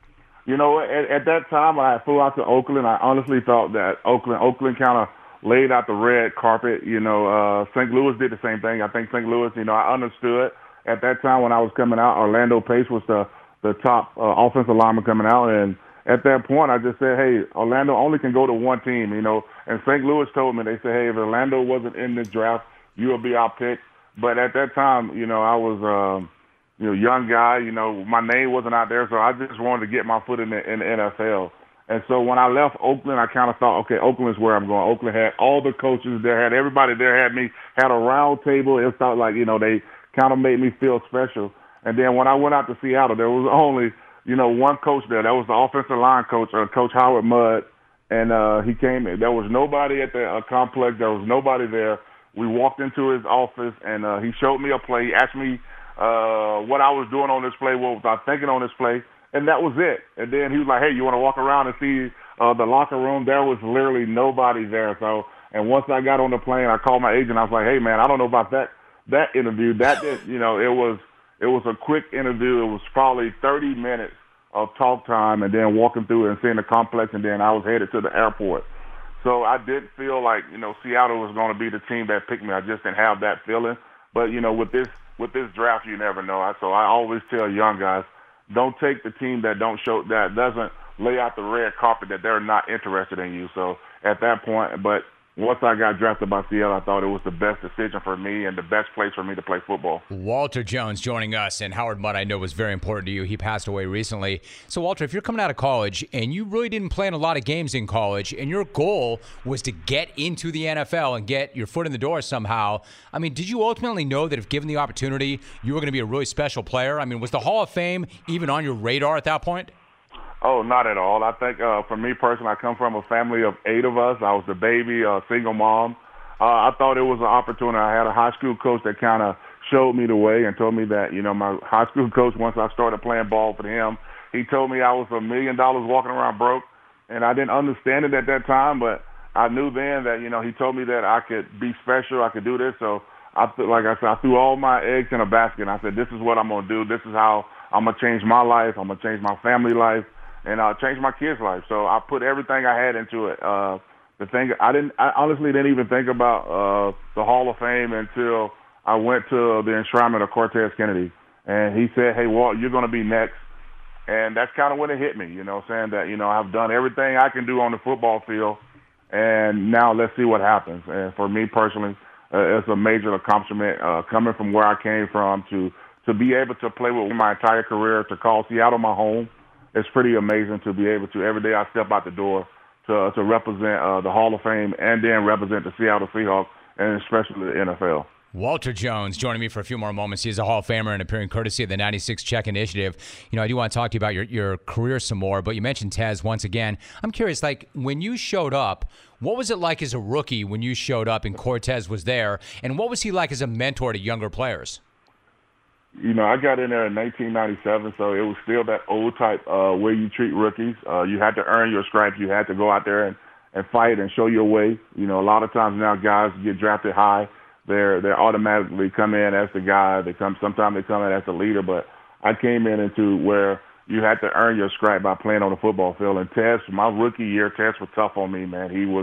At that time when I flew out to Oakland, I honestly thought that Oakland kind of laid out the red carpet. St. Louis did the same thing. I think St. Louis, I understood. At that time when I was coming out, Orlando Pace was the top offensive lineman coming out. And at that point, I just said, hey, Orlando only can go to one team, And St. Louis told me, they said, hey, if Orlando wasn't in this draft, you will be our pick. But at that time, I was young guy. My name wasn't out there, so I just wanted to get my foot in the NFL. And so when I left Oakland, I kind of thought, okay, Oakland is where I'm going. Oakland had all the coaches there, had everybody there, had a round table. It felt like, they kind of made me feel special. And then when I went out to Seattle, there was only, one coach there. That was the offensive line coach, Coach Howard Mudd. And he came in. There was nobody at the complex. There was nobody there. We walked into his office, and he showed me a play. He asked me what I was doing on this play, what was I thinking on this play, and that was it. And then he was like, hey, you want to walk around and see the locker room? There was literally nobody there. So, and once I got on the plane, I called my agent. I was like, hey, man, I don't know about that interview. It was a quick interview. It was probably 30 minutes of talk time and then walking through and seeing the complex, and then I was headed to the airport. So I did feel like, Seattle was going to be the team that picked me. I just didn't have that feeling. But, with this draft, you never know. So I always tell young guys, don't take the team that doesn't lay out the red carpet, that they're not interested in you. So at that point, but once I got drafted by Seattle, I thought it was the best decision for me and the best place for me to play football. Walter Jones joining us, and Howard Mudd I know was very important to you. He passed away recently. So, Walter, if you're coming out of college and you really didn't play in a lot of games in college and your goal was to get into the NFL and get your foot in the door somehow, I mean, did you ultimately know that if given the opportunity, you were going to be a really special player? I mean, was the Hall of Fame even on your radar at that point? Oh, not at all. I think for me personally, I come from a family of 8 of us. I was the baby, single mom. I thought it was an opportunity. I had a high school coach that kind of showed me the way and told me that, my high school coach, once I started playing ball for him, he told me I was $1 million walking around broke. And I didn't understand it at that time, but I knew then that, he told me that I could be special, I could do this. So, like I said, I threw all my eggs in a basket. And I said, this is what I'm going to do. This is how I'm going to change my life. I'm going to change my family life. And change my kids' life. So I put everything I had into it. I honestly didn't even think about the Hall of Fame until I went to the enshrinement of Cortez Kennedy. And he said, hey, Walt, you're going to be next. And that's kind of when it hit me, saying that, I've done everything I can do on the football field. And now let's see what happens. And for me personally, it's a major accomplishment coming from where I came from to be able to play with my entire career, to call Seattle my home. It's pretty amazing to be able to, every day I step out the door, to represent the Hall of Fame and then represent the Seattle Seahawks and especially the NFL. Walter Jones joining me for a few more moments. He's a Hall of Famer and appearing courtesy of the 96 Check Initiative. I do want to talk to you about your career some more, but you mentioned Tez once again. I'm curious, when you showed up, what was it like as a rookie when you showed up and Cortez was there, and what was he like as a mentor to younger players? I got in there in 1997, so it was still that old type way you treat rookies. You had to earn your stripes. You had to go out there and fight and show your way. A lot of times now guys get drafted high. They're automatically come in as the guy. Sometimes they come in as the leader, but I came into where you had to earn your stripe by playing on the football field. And Tez, my rookie year, Tez was tough on me, man. He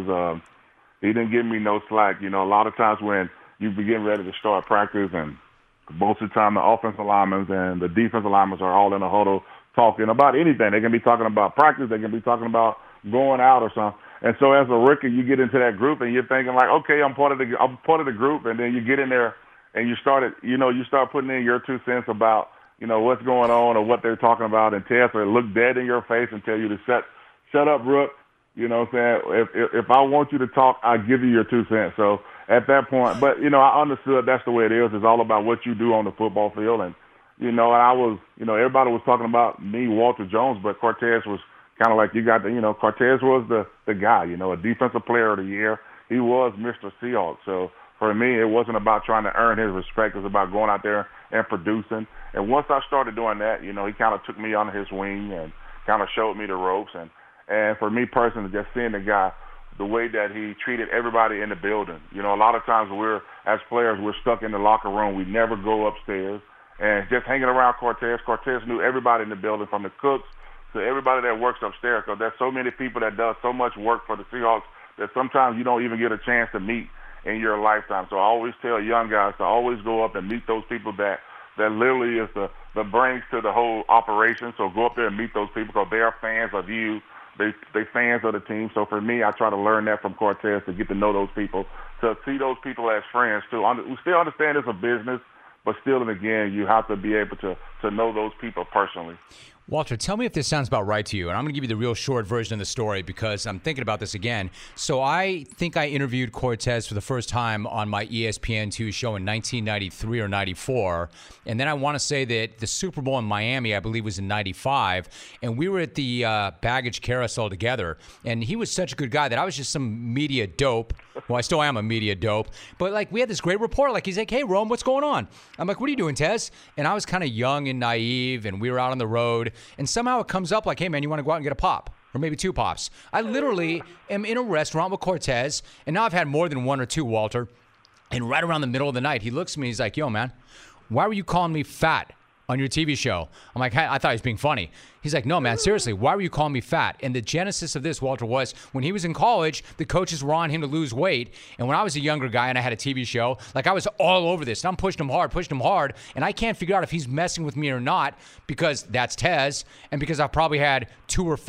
didn't give me no slack. A lot of times when you begin ready to start practice and most of the time, the offensive linemen and the defensive linemen are all in a huddle talking about anything. They can be talking about practice. They can be talking about going out or something. And so as a rookie, you get into that group and you're thinking like, okay, I'm part of the group. And then you get in there and you start putting in your 2 cents about, what's going on or what they're talking about. And Tess will look dead in your face and tell you to shut up, Rook. You know what I'm saying? If I want you to talk, I'll give you your 2 cents. So at that point, but, I understood that's the way it is. It's all about what you do on the football field. And, and I was, everybody was talking about me, Walter Jones, but Cortez was kind of like Cortez was the guy, a defensive player of the year. He was Mr. Seahawks. So for me, it wasn't about trying to earn his respect. It was about going out there and producing. And once I started doing that, he kind of took me under his wing and kind of showed me the ropes. And for me personally, just seeing the guy, the way that he treated everybody in the building. A lot of times as players, we're stuck in the locker room. We never go upstairs. And just hanging around Cortez knew everybody in the building, from the cooks to everybody that works upstairs, because there's so many people that does so much work for the Seahawks that sometimes you don't even get a chance to meet in your lifetime. So I always tell young guys to always go up and meet those people that literally is the brains to the whole operation. So go up there and meet those people because they are fans of you. They fans of the team. So for me, I try to learn that from Cortez, to get to know those people, to see those people as friends too. We still understand it's a business, but still, and again, you have to be able to know those people personally. Walter, tell me if this sounds about right to you, and I'm going to give you the real short version of the story because I'm thinking about this again. So I think I interviewed Cortez for the first time on my ESPN2 show in 1993 or 94, and then I want to say that the Super Bowl in Miami, I believe, was in 95, and we were at the baggage carousel together, and he was such a good guy that I was just some media dope. Well, I still am a media dope, but we had this great rapport. He's like, hey, Rome, what's going on? I'm like, what are you doing, Tez? And I was kind of young and naive, and we were out on the road. And somehow it comes up like, hey, man, you want to go out and get a pop? Or maybe 2 pops. I literally am in a restaurant with Cortez, and now I've had more than 1 or 2, Walter. And right around the middle of the night, he looks at me, he's like, yo, man, why were you calling me fat on your TV show? I'm like, I thought he was being funny. He's like, no, man, seriously, why were you calling me fat? And the genesis of this, Walter, was when he was in college, the coaches were on him to lose weight. And when I was a younger guy and I had a TV show, I was all over this. And I'm pushing him hard. And I can't figure out if he's messing with me or not because that's Tez and because I've probably had 2 or 5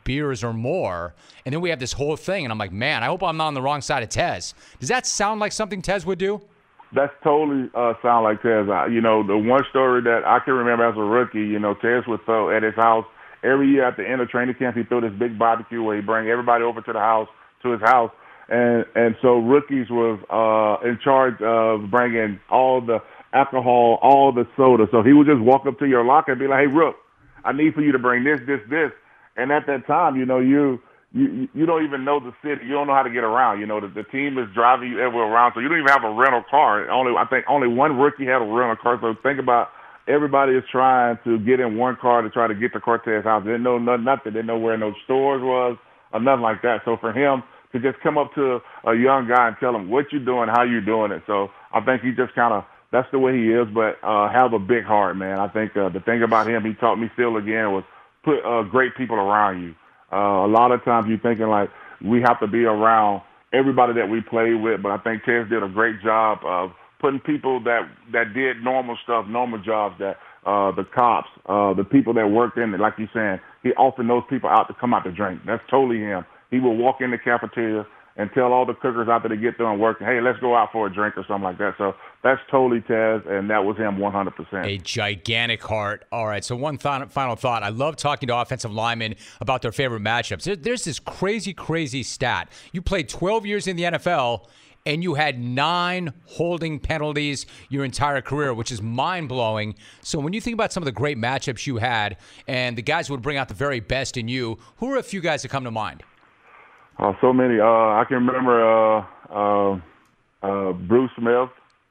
beers or more. And then we have this whole thing, and I'm like, man, I hope I'm not on the wrong side of Tez. Does that sound like something Tez would do? That's totally sound like Tez. The one story that I can remember as a rookie, Tez would throw at his house every year at the end of training camp. He'd throw this big barbecue where he'd bring everybody over to his house. And so rookies was in charge of bringing all the alcohol, all the soda. So he would just walk up to your locker and be like, hey, Rook, I need for you to bring this. And at that time, you don't even know the city. You don't know how to get around. The team is driving you everywhere around, so you don't even have a rental car. I think only one rookie had a rental car. So think about everybody is trying to get in one car to try to get to Cortez house. They didn't know nothing. They didn't know where no stores was or nothing like that. So for him to just come up to a young guy and tell him what you're doing, how you're doing it. So I think he just kind of, that's the way he is, but have a big heart, man. I think the thing about him, he taught me still again, was put great people around you. A lot of times you're thinking like we have to be around everybody that we play with, but I think Tez did a great job of putting people that did normal stuff, normal jobs, that the cops, the people that worked in it, like you're saying, he offered those people out to come out to drink. That's totally him. He would walk in the cafeteria and tell all the cookers out there to get there and work, hey, let's go out for a drink or something like that. So that's totally Tez, and that was him 100%. A gigantic heart. All right, so one final thought. I love talking to offensive linemen about their favorite matchups. There's this crazy, crazy stat. You played 12 years in the NFL, and you had 9 holding penalties your entire career, which is mind-blowing. So when you think about some of the great matchups you had and the guys who would bring out the very best in you, who are a few guys that come to mind? So many. I can remember Bruce Smith,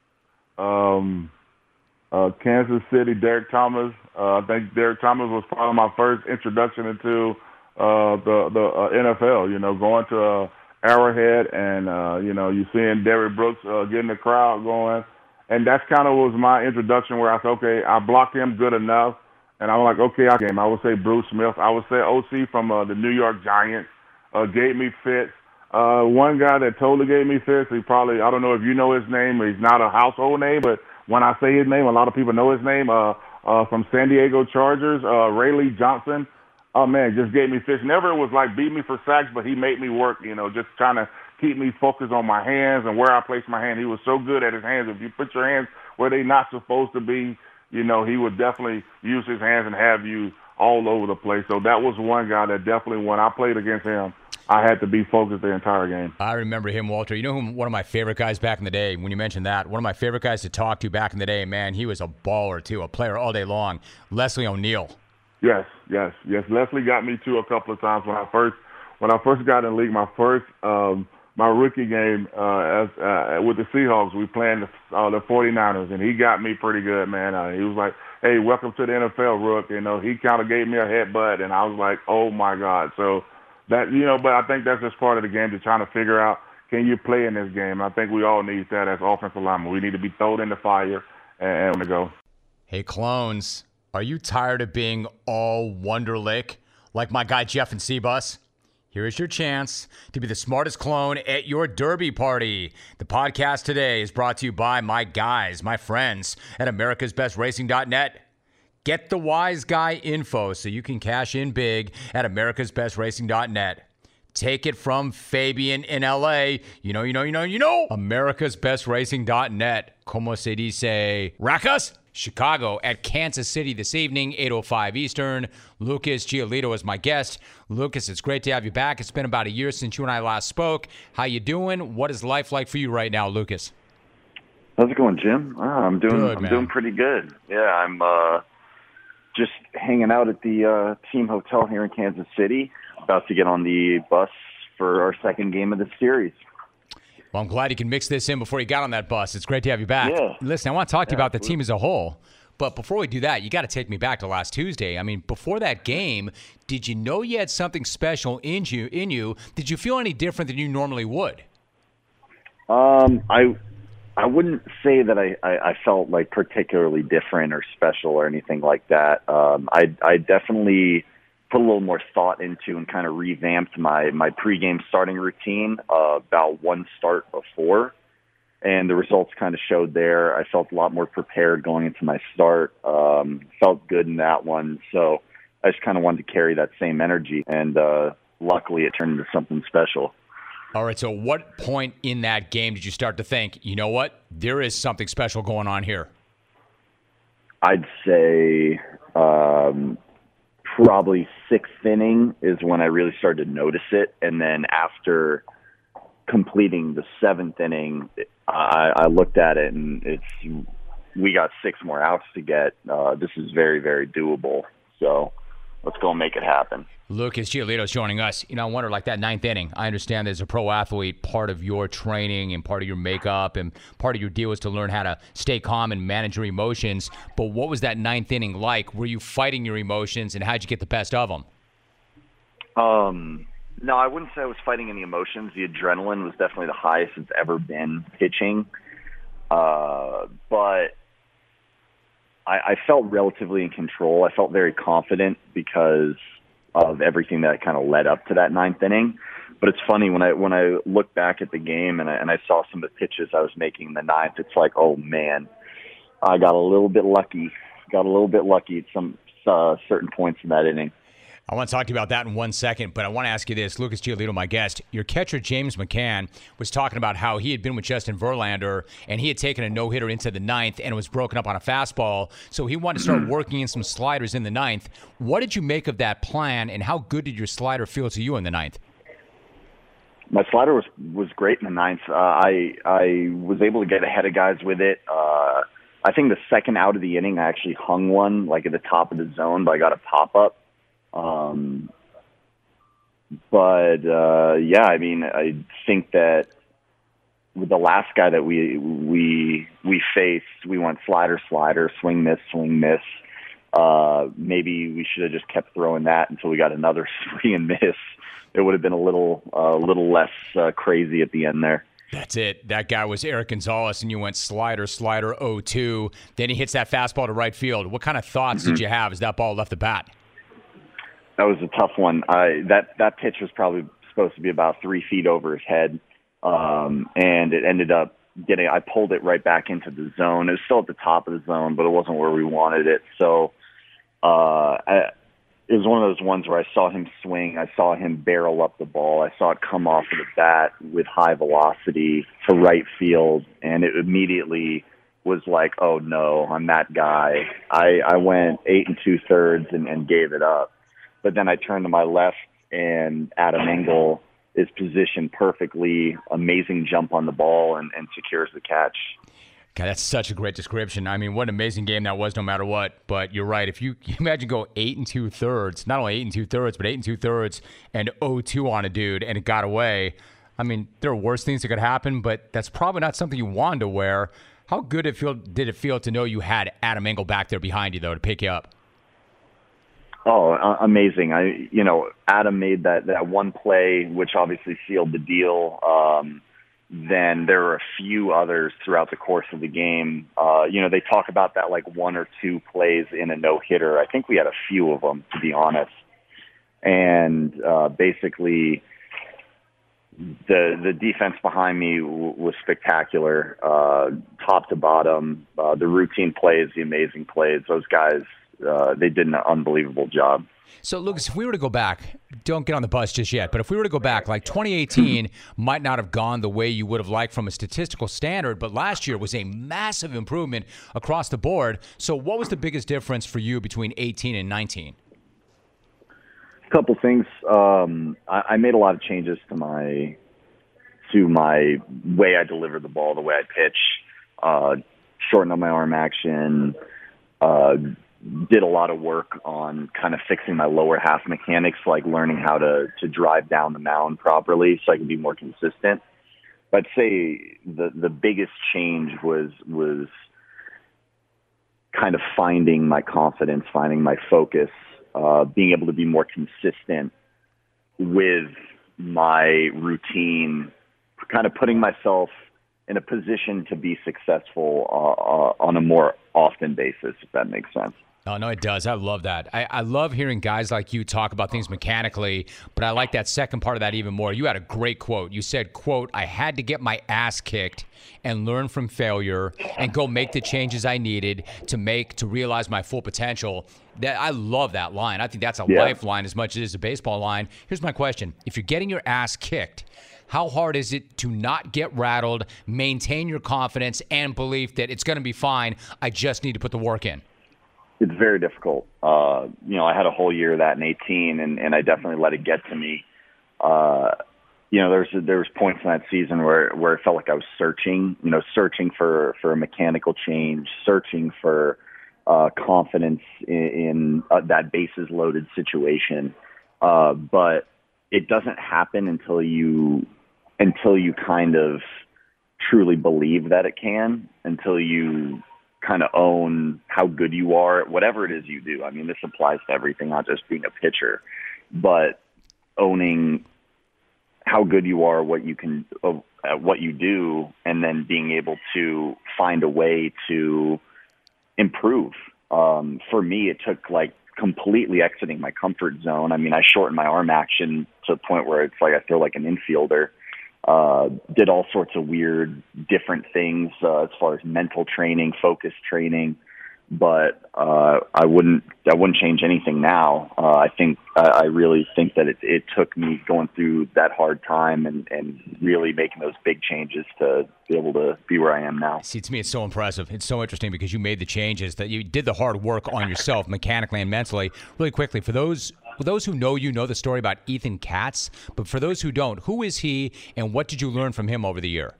Kansas City, Derek Thomas. I think Derek Thomas was probably my first introduction into the NFL, going to Arrowhead and, you seeing Derrick Brooks getting the crowd going. And that's kind of was my introduction where I said, okay, I blocked him good enough. And I'm like, okay, I would say Bruce Smith. I would say OC from the New York Giants. Gave me fits. One guy that totally gave me fits, he probably, I don't know if you know his name, he's not a household name, but when I say his name, a lot of people know his name, from San Diego Chargers, Rayleigh Johnson. Oh, man, just gave me fits. Never was like beat me for sacks, but he made me work, just trying to keep me focused on my hands and where I place my hand. He was so good at his hands. If you put your hands where they're not supposed to be, he would definitely use his hands and have you all over the place. So that was one guy that definitely, when I played against him, I had to be focused the entire game. I remember him, Walter. You know who one of my favorite guys back in the day, when you mentioned that, one of my favorite guys to talk to back in the day, man, he was a baller too, a player all day long, Leslie O'Neal. Yes. Leslie got me too a couple of times when I first got in the league. My first my rookie game with the Seahawks, we playing the 49ers, and he got me pretty good, man. He was like, hey, welcome to the NFL, Rook. He kind of gave me a headbutt, and I was like, oh my God. So that, but I think that's just part of the game, to trying to figure out, can you play in this game? And I think we all need that as offensive linemen. We need to be thrown in the fire and to go. Hey, clones, are you tired of being all Wonderlic like my guy Jeff and Seabus? Here is your chance to be the smartest clone at your derby party. The podcast today is brought to you by my guys, my friends at americasbestracing.net. Get the wise guy info so you can cash in big at americasbestracing.net. Take it from Fabian in LA. You know. americasbestracing.net. Como se dice? Racas? Chicago at Kansas City this evening, 8:05 Eastern. Lucas Giolito is my guest. Lucas, it's great to have you back. It's been about a year since you and I last spoke. How you doing? What is life like for you right now, Lucas? How's it going, Jim? I'm doing pretty good. Yeah, I'm just hanging out at the team hotel here in Kansas City, about to get on the bus for our second game of the series. Well, I'm glad you can mix this in before you got on that bus. It's great to have you back. Yeah. Listen, I want to talk to you about the team as a whole. But before we do that, you got to take me back to last Tuesday. I mean, before that game, did you know you had something special in you? Did you feel any different than you normally would? I wouldn't say that I felt like particularly different or special or anything like that. I definitely put a little more thought into and kind of revamped my pregame starting routine about one start before, and the results kind of showed there. I felt a lot more prepared going into my start. Felt good in that one. So just kind of wanted to carry that same energy, and luckily it turned into something special. All right, so what point in that game did you start to think, you know what, there is something special going on here? I'd say probably sixth inning is when I really started to notice it. And then after completing the seventh inning, I looked at it, and we got 6 more outs to get. This is very, very doable. So let's go and make it happen. Lucas Giolito's joining us. I wonder, like that 9th inning, I understand as a pro athlete, part of your training and part of your makeup and part of your deal is to learn how to stay calm and manage your emotions. But what was that 9th inning like? Were you fighting your emotions, and how'd you get the best of them? No, I wouldn't say I was fighting any emotions. The adrenaline was definitely the highest it's ever been pitching. But I felt relatively in control. I felt very confident because of everything that kind of led up to that 9th inning. But it's funny when I look back at the game and I saw some of the pitches I was making in the 9th, it's like, oh man, I got a little bit lucky. At some certain points in that inning. I want to talk to you about that in 1 second, but I want to ask you this. Lucas Giolito, my guest, your catcher James McCann was talking about how he had been with Justin Verlander and he had taken a no-hitter into the 9th and it was broken up on a fastball, so he wanted to start working in some sliders in the 9th. What did you make of that plan, and how good did your slider feel to you in the 9th? My slider was great in the 9th. I was able to get ahead of guys with it. I think the second out of the inning, I actually hung one like at the top of the zone, but I got a pop-up. Yeah, I mean, I think that with the last guy that we faced, we went slider, swing, miss. Maybe we should have just kept throwing that until we got another swing and miss. It would have been a little less crazy at the end there. That's it. That guy was Eric Gonzalez, and you went slider, 0-2. Then he hits that fastball to right field. What kind of thoughts did you have as that ball left the bat? That was a tough one. That pitch was probably supposed to be about 3 feet over his head, and it ended up I pulled it right back into the zone. It was still at the top of the zone, but it wasn't where we wanted it. So it was one of those ones where I saw him swing. I saw him barrel up the ball. I saw it come off of the bat with high velocity to right field, and it immediately was like, oh, no, I'm that guy. I went 8 2/3 and gave it up. But then I turned to my left, and Adam Engel is positioned perfectly, amazing jump on the ball, and secures the catch. God, that's such a great description. I mean, what an amazing game that was no matter what. But you're right. If you imagine go 8 2/3, not only 8 2/3, but 8 2/3 and 0-2 on a dude, and it got away. I mean, there are worse things that could happen, but that's probably not something you wanted to wear. How good did it feel to know you had Adam Engel back there behind you, though, to pick you up? Oh, amazing. Adam made that one play, which obviously sealed the deal. Then there were a few others throughout the course of the game. They talk about that like 1 or 2 plays in a no-hitter. I think we had a few of them, to be honest. And basically the defense behind me was spectacular, top to bottom. The routine plays, the amazing plays, those guys, they did an unbelievable job. So, Lucas, if we were to go back, don't get on the bus just yet, but if we were to go back, like 2018 might not have gone the way you would have liked from a statistical standard, but last year was a massive improvement across the board. So what was the biggest difference for you between 18 and 19? A couple things. I made a lot of changes to my way I deliver the ball, the way I pitch, shortened up my arm action, did a lot of work on kind of fixing my lower half mechanics, like learning how to drive down the mound properly so I can be more consistent. But I'd say the biggest change was kind of finding my confidence, finding my focus, being able to be more consistent with my routine, kind of putting myself in a position to be successful on a more often basis, if that makes sense. Oh, no, it does. I love that. I love hearing guys like you talk about things mechanically, but I like that second part of that even more. You had a great quote. You said, quote, I had to get my ass kicked and learn from failure and go make the changes I needed to realize my full potential. I love that line. I think that's a lifeline as much as it is a baseball line. Here's my question. If you're getting your ass kicked, how hard is it to not get rattled, maintain your confidence and belief that it's going to be fine, I just need to put the work in? It's very difficult. I had a whole year of that in 18, and I definitely let it get to me. There was points in that season where it felt like I was searching for a mechanical change, searching for confidence in that bases loaded situation. But it doesn't happen until you kind of truly believe that it can, until you kind of own how good you are at whatever it is you do. I mean, this applies to everything, not just being a pitcher, but owning how good you are, what you can, at what you do, and then being able to find a way to improve. For me, it took like completely exiting my comfort zone. I mean, I shortened my arm action to a point where it's like I feel like an infielder. Did all sorts of weird, different things as far as mental training, focus training, but I wouldn't change anything now. I really think that it took me going through that hard time and really making those big changes to be able to be where I am now. See, to me, it's so impressive. It's so interesting because you made the changes, that you did the hard work on yourself mechanically and mentally. Really quickly, for those who know you know the story about Ethan Katz, but for those who don't, who is he and what did you learn from him over the year?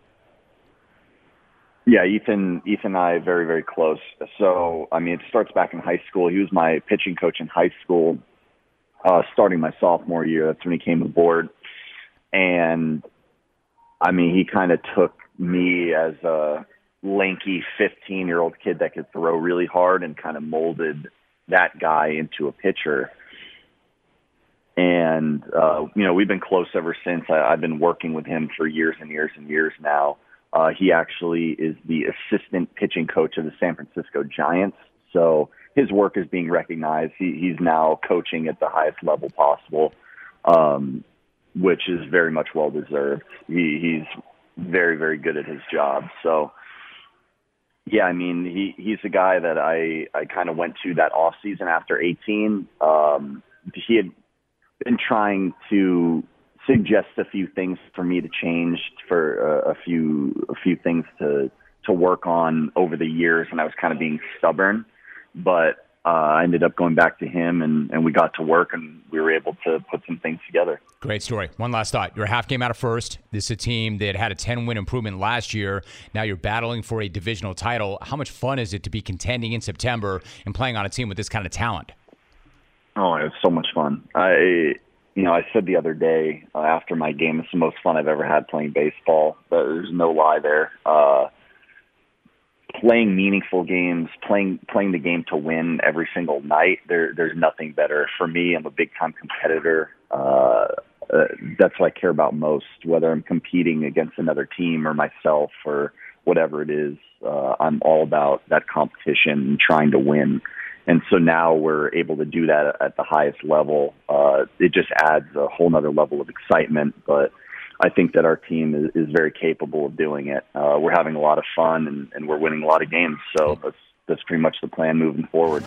Yeah, Ethan and I very, very close. So, I mean, it starts back in high school. He was my pitching coach in high school, starting my sophomore year. That's when he came aboard. And, I mean, he kind of took me as a lanky 15-year-old kid that could throw really hard and kind of molded that guy into a pitcher. And, we've been close ever since. I've been working with him for years and years and years now. He actually is the assistant pitching coach of the San Francisco Giants. So his work is being recognized. He's now coaching at the highest level possible, which is very much well-deserved. He's very, very good at his job. So, yeah, I mean, he's a guy that I kind of went to that off season after 18. He had been trying to suggest a few things for me to change, for a few things to work on over the years, and I was kind of being stubborn. But I ended up going back to him, and we got to work, and we were able to put some things together. Great story. One last thought. You're a half game out of first. This is a team that had a 10-win improvement last year. Now you're battling for a divisional title. How much fun is it to be contending in September and playing on a team with this kind of talent? Oh, it was so much fun. I said the other day after my game, it's the most fun I've ever had playing baseball. There's no lie there. Playing meaningful games, playing the game to win every single night, there's nothing better. For me, I'm a big-time competitor. That's what I care about most, whether I'm competing against another team or myself or whatever it is. I'm all about that competition and trying to win. And so now we're able to do that at the highest level. It just adds a whole nother level of excitement. But I think that our team is very capable of doing it. We're having a lot of fun, and we're winning a lot of games. So that's pretty much the plan moving forward.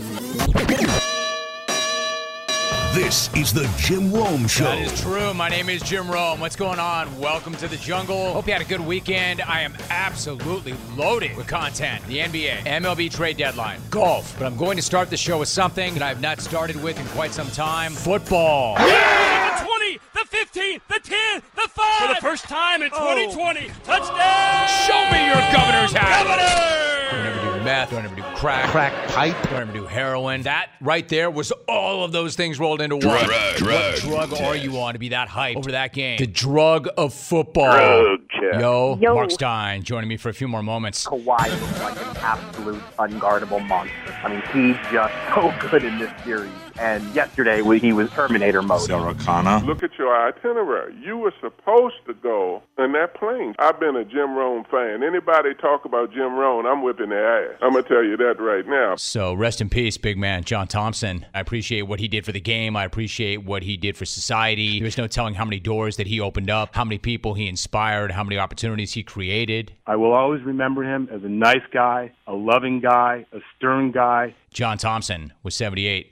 This is the Jim Rome Show. That is true. My name is Jim Rome. What's going on? Welcome to the jungle. Hope you had a good weekend. I am absolutely loaded with content. The NBA, MLB trade deadline, golf. But I'm going to start the show with something that I have not started with in quite some time. Football. The 20, the 15, the 10, the 5. For the first time in 2020. Touchdown. Show me your governor's hat. Governor. Don't ever do meth. Don't ever do crack. Crack pipe. Don't ever do heroin. That right there was all of those things rolled into one. What drug are you on to be that hyped over that game? The drug of football. Drug chair. Yo, Mark Stein joining me for a few more moments. Kawhi is like an absolute unguardable monster. I mean, he's just so good in this series. And yesterday, he was Terminator mode. Look at your itinerary. You were supposed to go in that plane. I've been a Jim Rome fan. Anybody talk about Jim Rome, I'm whipping their ass. I'm going to tell you that right now. So rest in peace, big man, John Thompson. I appreciate what he did for the game. I appreciate what he did for society. There's no telling how many doors that he opened up, how many people he inspired, how many opportunities he created. I will always remember him as a nice guy, a loving guy, a stern guy. John Thompson was 78.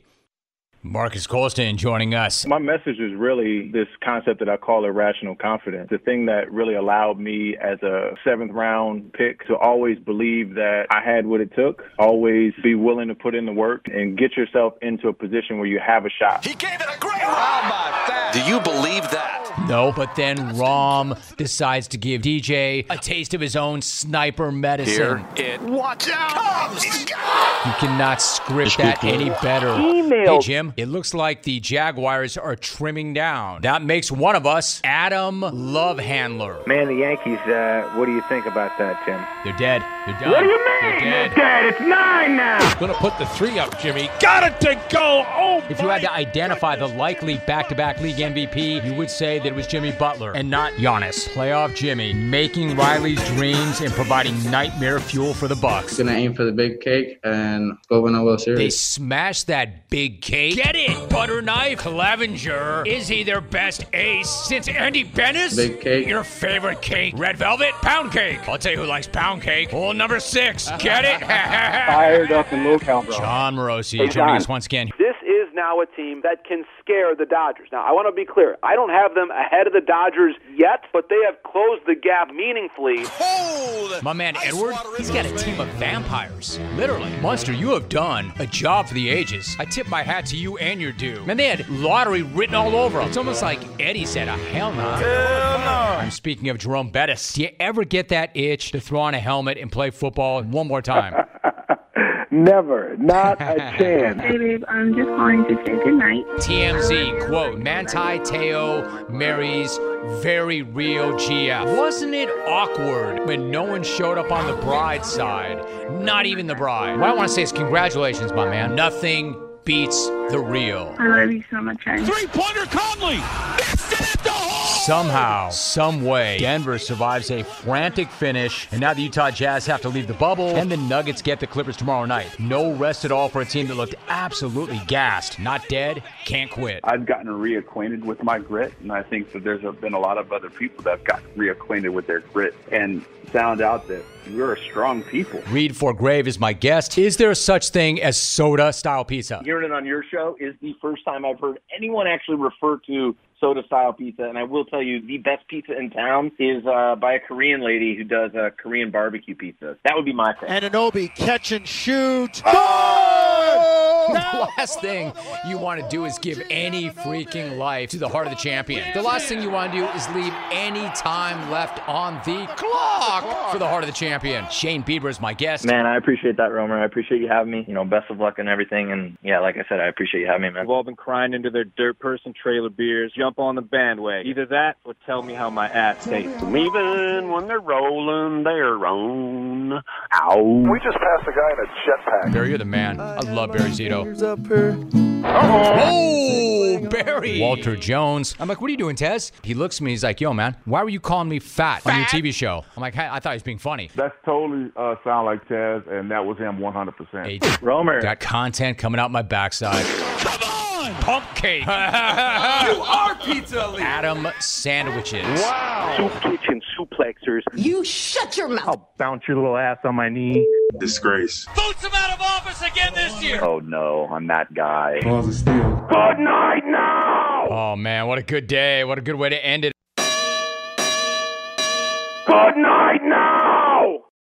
Marcus Colston joining us. My message is really this concept that I call irrational confidence. The thing that really allowed me as a 7th round pick to always believe that I had what it took, always be willing to put in the work and get yourself into a position where you have a shot. He gave it a great run. Do you believe that? No, but then Rom decides to give DJ a taste of his own sniper medicine. Watch out! You cannot script that any better. Hey, Jim, it looks like the Jaguars are trimming down. That makes one of us Adam Lovehandler. Man, the Yankees, what do you think about that, Tim? They're dead. They're done. What do you mean? They're dead. It's 9 now. Gonna put the 3 up, Jimmy. Got it to go. Oh, if you had to identify the likely back-to-back league MVP, you would say that it was Jimmy Butler and not Giannis. Playoff Jimmy, making Riley's dreams and providing nightmare fuel for the Bucks. Gonna aim for the big cake and go win a World Series. They smashed that big cake. Get it, butter knife. Clevenger. Is he their best ace since Andy Bennis? Big cake. Your favorite cake? Red velvet? Pound cake. I'll tell you who likes pound cake. Hole number 6. Get it? Fired up in Lou Cal, bro. John Morosi Hey, joining John. us once again. This is now a team that can scare the Dodgers. Now, I want to be clear. I don't have them ahead of the Dodgers yet, but they have closed the gap meaningfully. My man Edward, he's got a team of vampires. Literally. Munster, you have done a job for the ages. I tip my hat to you and your dude. Man, they had lottery written all over them. It's almost like Eddie said, hell no. Hell no. I'm speaking of Jerome Bettis. Do you ever get that itch to throw on a helmet and play football one more time? Never. Not a chance. Hey, babe, I'm just calling to say goodnight. TMZ, quote, Manti Te'o marries very real GF. Wasn't it awkward when no one showed up on the bride's side? Not even the bride. What I want to say is congratulations, my man. Nothing beats the real. I love you so much, honey. 3-pointer Conley. Missed it at the hole. Somehow, some way, Denver survives a frantic finish, and now the Utah Jazz have to leave the bubble, and the Nuggets get the Clippers tomorrow night. No rest at all for a team that looked absolutely gassed. Not dead, can't quit. I've gotten reacquainted with my grit, and I think that there's been a lot of other people that have gotten reacquainted with their grit and found out that we're a strong people. Reed Forgrave is my guest. Is there such thing as soda-style pizza? Hearing it on your show is the first time I've heard anyone actually refer to soda-style pizza, and I will tell you the best pizza in town is by a Korean lady who does Korean barbecue pizza. That would be my favorite. Anunoby, catch and shoot. The last thing you want to do is give any freaking life to the heart of the champion. The last thing you want to do is leave any time left on the clock for the heart of the champion. Shane Bieber is my guest. Man, I appreciate that, Romer. I appreciate you having me. You know, best of luck and everything. And yeah, like I said, I appreciate you having me, man. We've all been crying into their dirt person trailer beers. Jump on the bandwagon. Either that or tell me how my ass tastes. Even when they're rolling their own. Ow. We just passed a guy in a jetpack. Barry, you're the man. I love Barry Zito. Oh, Barry. Walter Jones. I'm like, what are you doing, Tez? He looks at me. He's like, yo, man, why were you calling me fat on your TV show? I'm like, I thought he was being funny. That's totally sound like Taz, and that was him 100%. Hey, Romer. Got content coming out my backside. Come on! Pump cake. You are Pizza Elite. Adam sandwiches. Wow. Soup kitchen suplexers. You shut your mouth. I'll bounce your little ass on my knee. Disgrace. Boots him out of office again this year. Oh, no, I'm that guy. Balls of steel. Good night now. Oh, man, what a good day. What a good way to end it. Good night now.